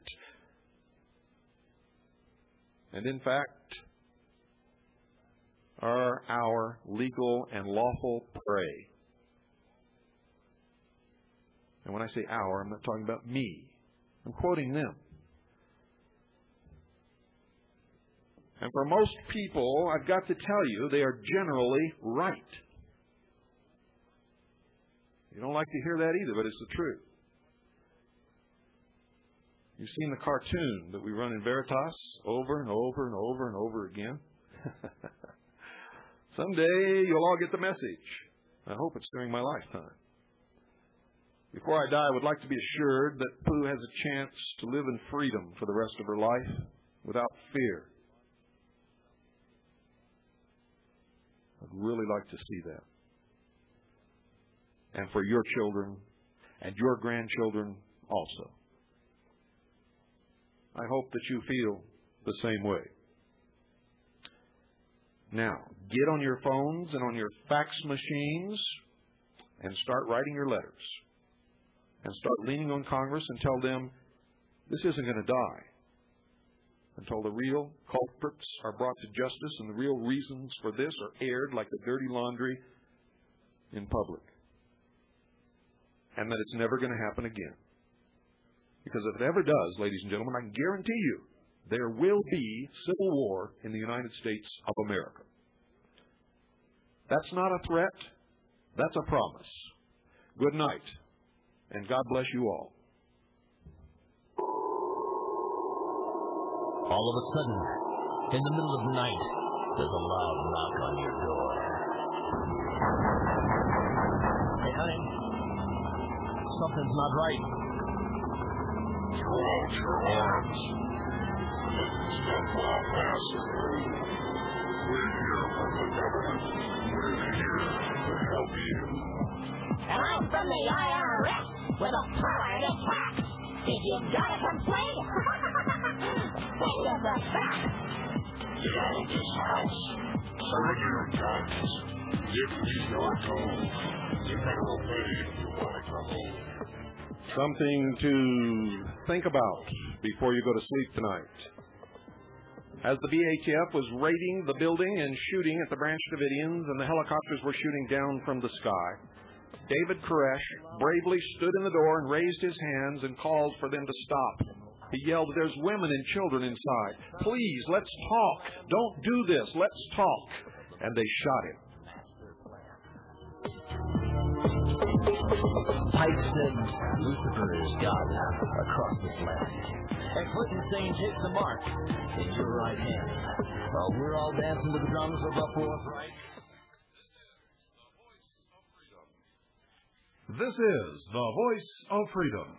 And in fact, are our legal and lawful prey. And when I say our, I'm not talking about me. I'm quoting them. And for most people, I've got to tell you, they are generally right. You don't like to hear that either, but it's the truth. You've seen the cartoon that we run in Veritas over and over and over and over again. Someday you'll all get the message. I hope it's during my lifetime. Before I die, I would like to be assured that Pooh has a chance to live in freedom for the rest of her life without fear. I'd really like to see that. And for your children and your grandchildren, also. I hope that you feel the same way. Now, get on your phones and on your fax machines and start writing your letters. And start leaning on Congress and tell them this isn't going to die until the real culprits are brought to justice and the real reasons for this are aired like the dirty laundry in public. And that it's never going to happen again. Because if it ever does, ladies and gentlemen, I can guarantee you there will be civil war in the United States of America. That's not a threat. That's a promise. Good night, and God bless you all. All of a sudden, in the middle of the night, there's a loud knock on your door. Hey, honey, something's not right. Throw out your arms. Step off massacre. We're here from the government. We're here to help you. And I'm from the IRS with a power to tax. If you got a complaint, send us a fax. Get out of this house. Surrender your guns. Give me your tools. You better obey if you want to come home. Something to think about before you go to sleep tonight. As the BATF was raiding the building and shooting at the Branch Davidians and the helicopters were shooting down from the sky, David Koresh bravely stood in the door and raised his hands and called for them to stop. He yelled, "There's women and children inside. Please, let's talk. Don't do this. Let's talk." And they shot him. Pike said Lucifer is God across this land. And Clinton saying take the mark in your right hand. While we're all dancing to the drums of the Fourth Reich. This is the Voice of Freedom.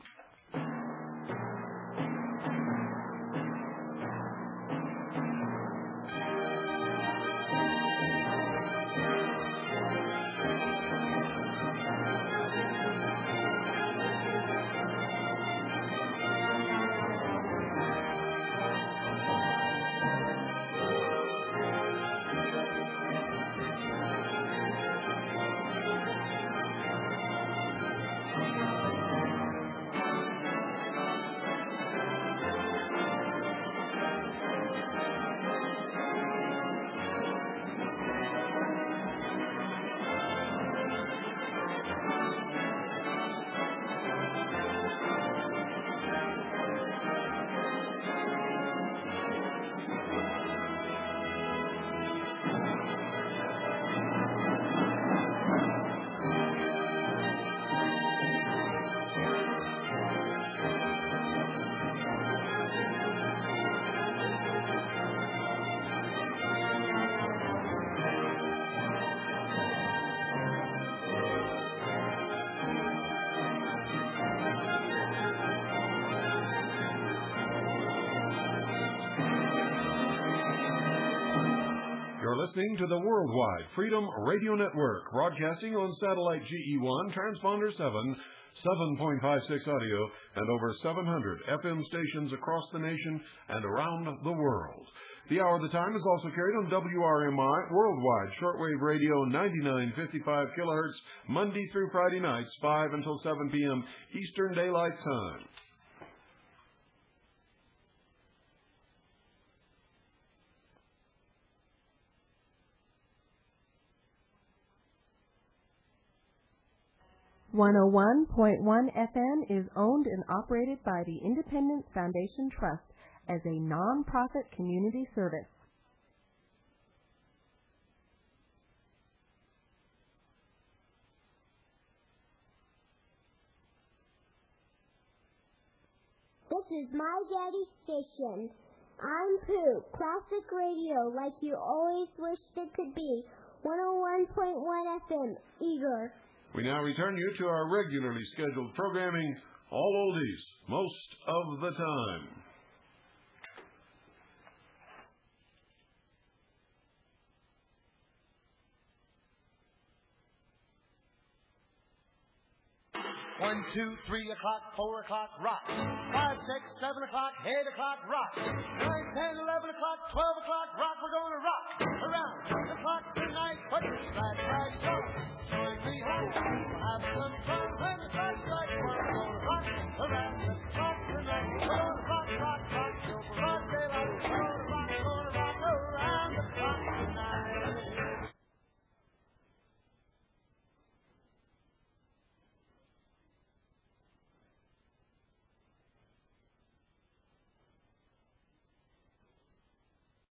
Listening to the Worldwide Freedom Radio Network, broadcasting on satellite GE1, transponder 7, 7.56 audio, and over 700 FM stations across the nation and around the world. The hour of the time is also carried on WRMI, worldwide shortwave radio, 9955 kilohertz, Monday through Friday nights, 5 until 7 p.m. Eastern Daylight Time. .1 FM is owned and operated by the Independence Foundation Trust as a non-profit community service. This is my daddy's station. I'm Pooh, classic radio like you always wished it could be. 101.1 FM, Eager. We now return you to our regularly scheduled programming, all oldies, most of the time. 1, 2, 3 o'clock, 4 o'clock, rock. 5, 6, 7 o'clock, 8 o'clock, rock. 9, 10, 11 o'clock, 12 o'clock, rock. We're going to rock around the clock tonight. Put your glad rags on. Join me home. Have some fun when the clock strikes 1. We're going to rock around the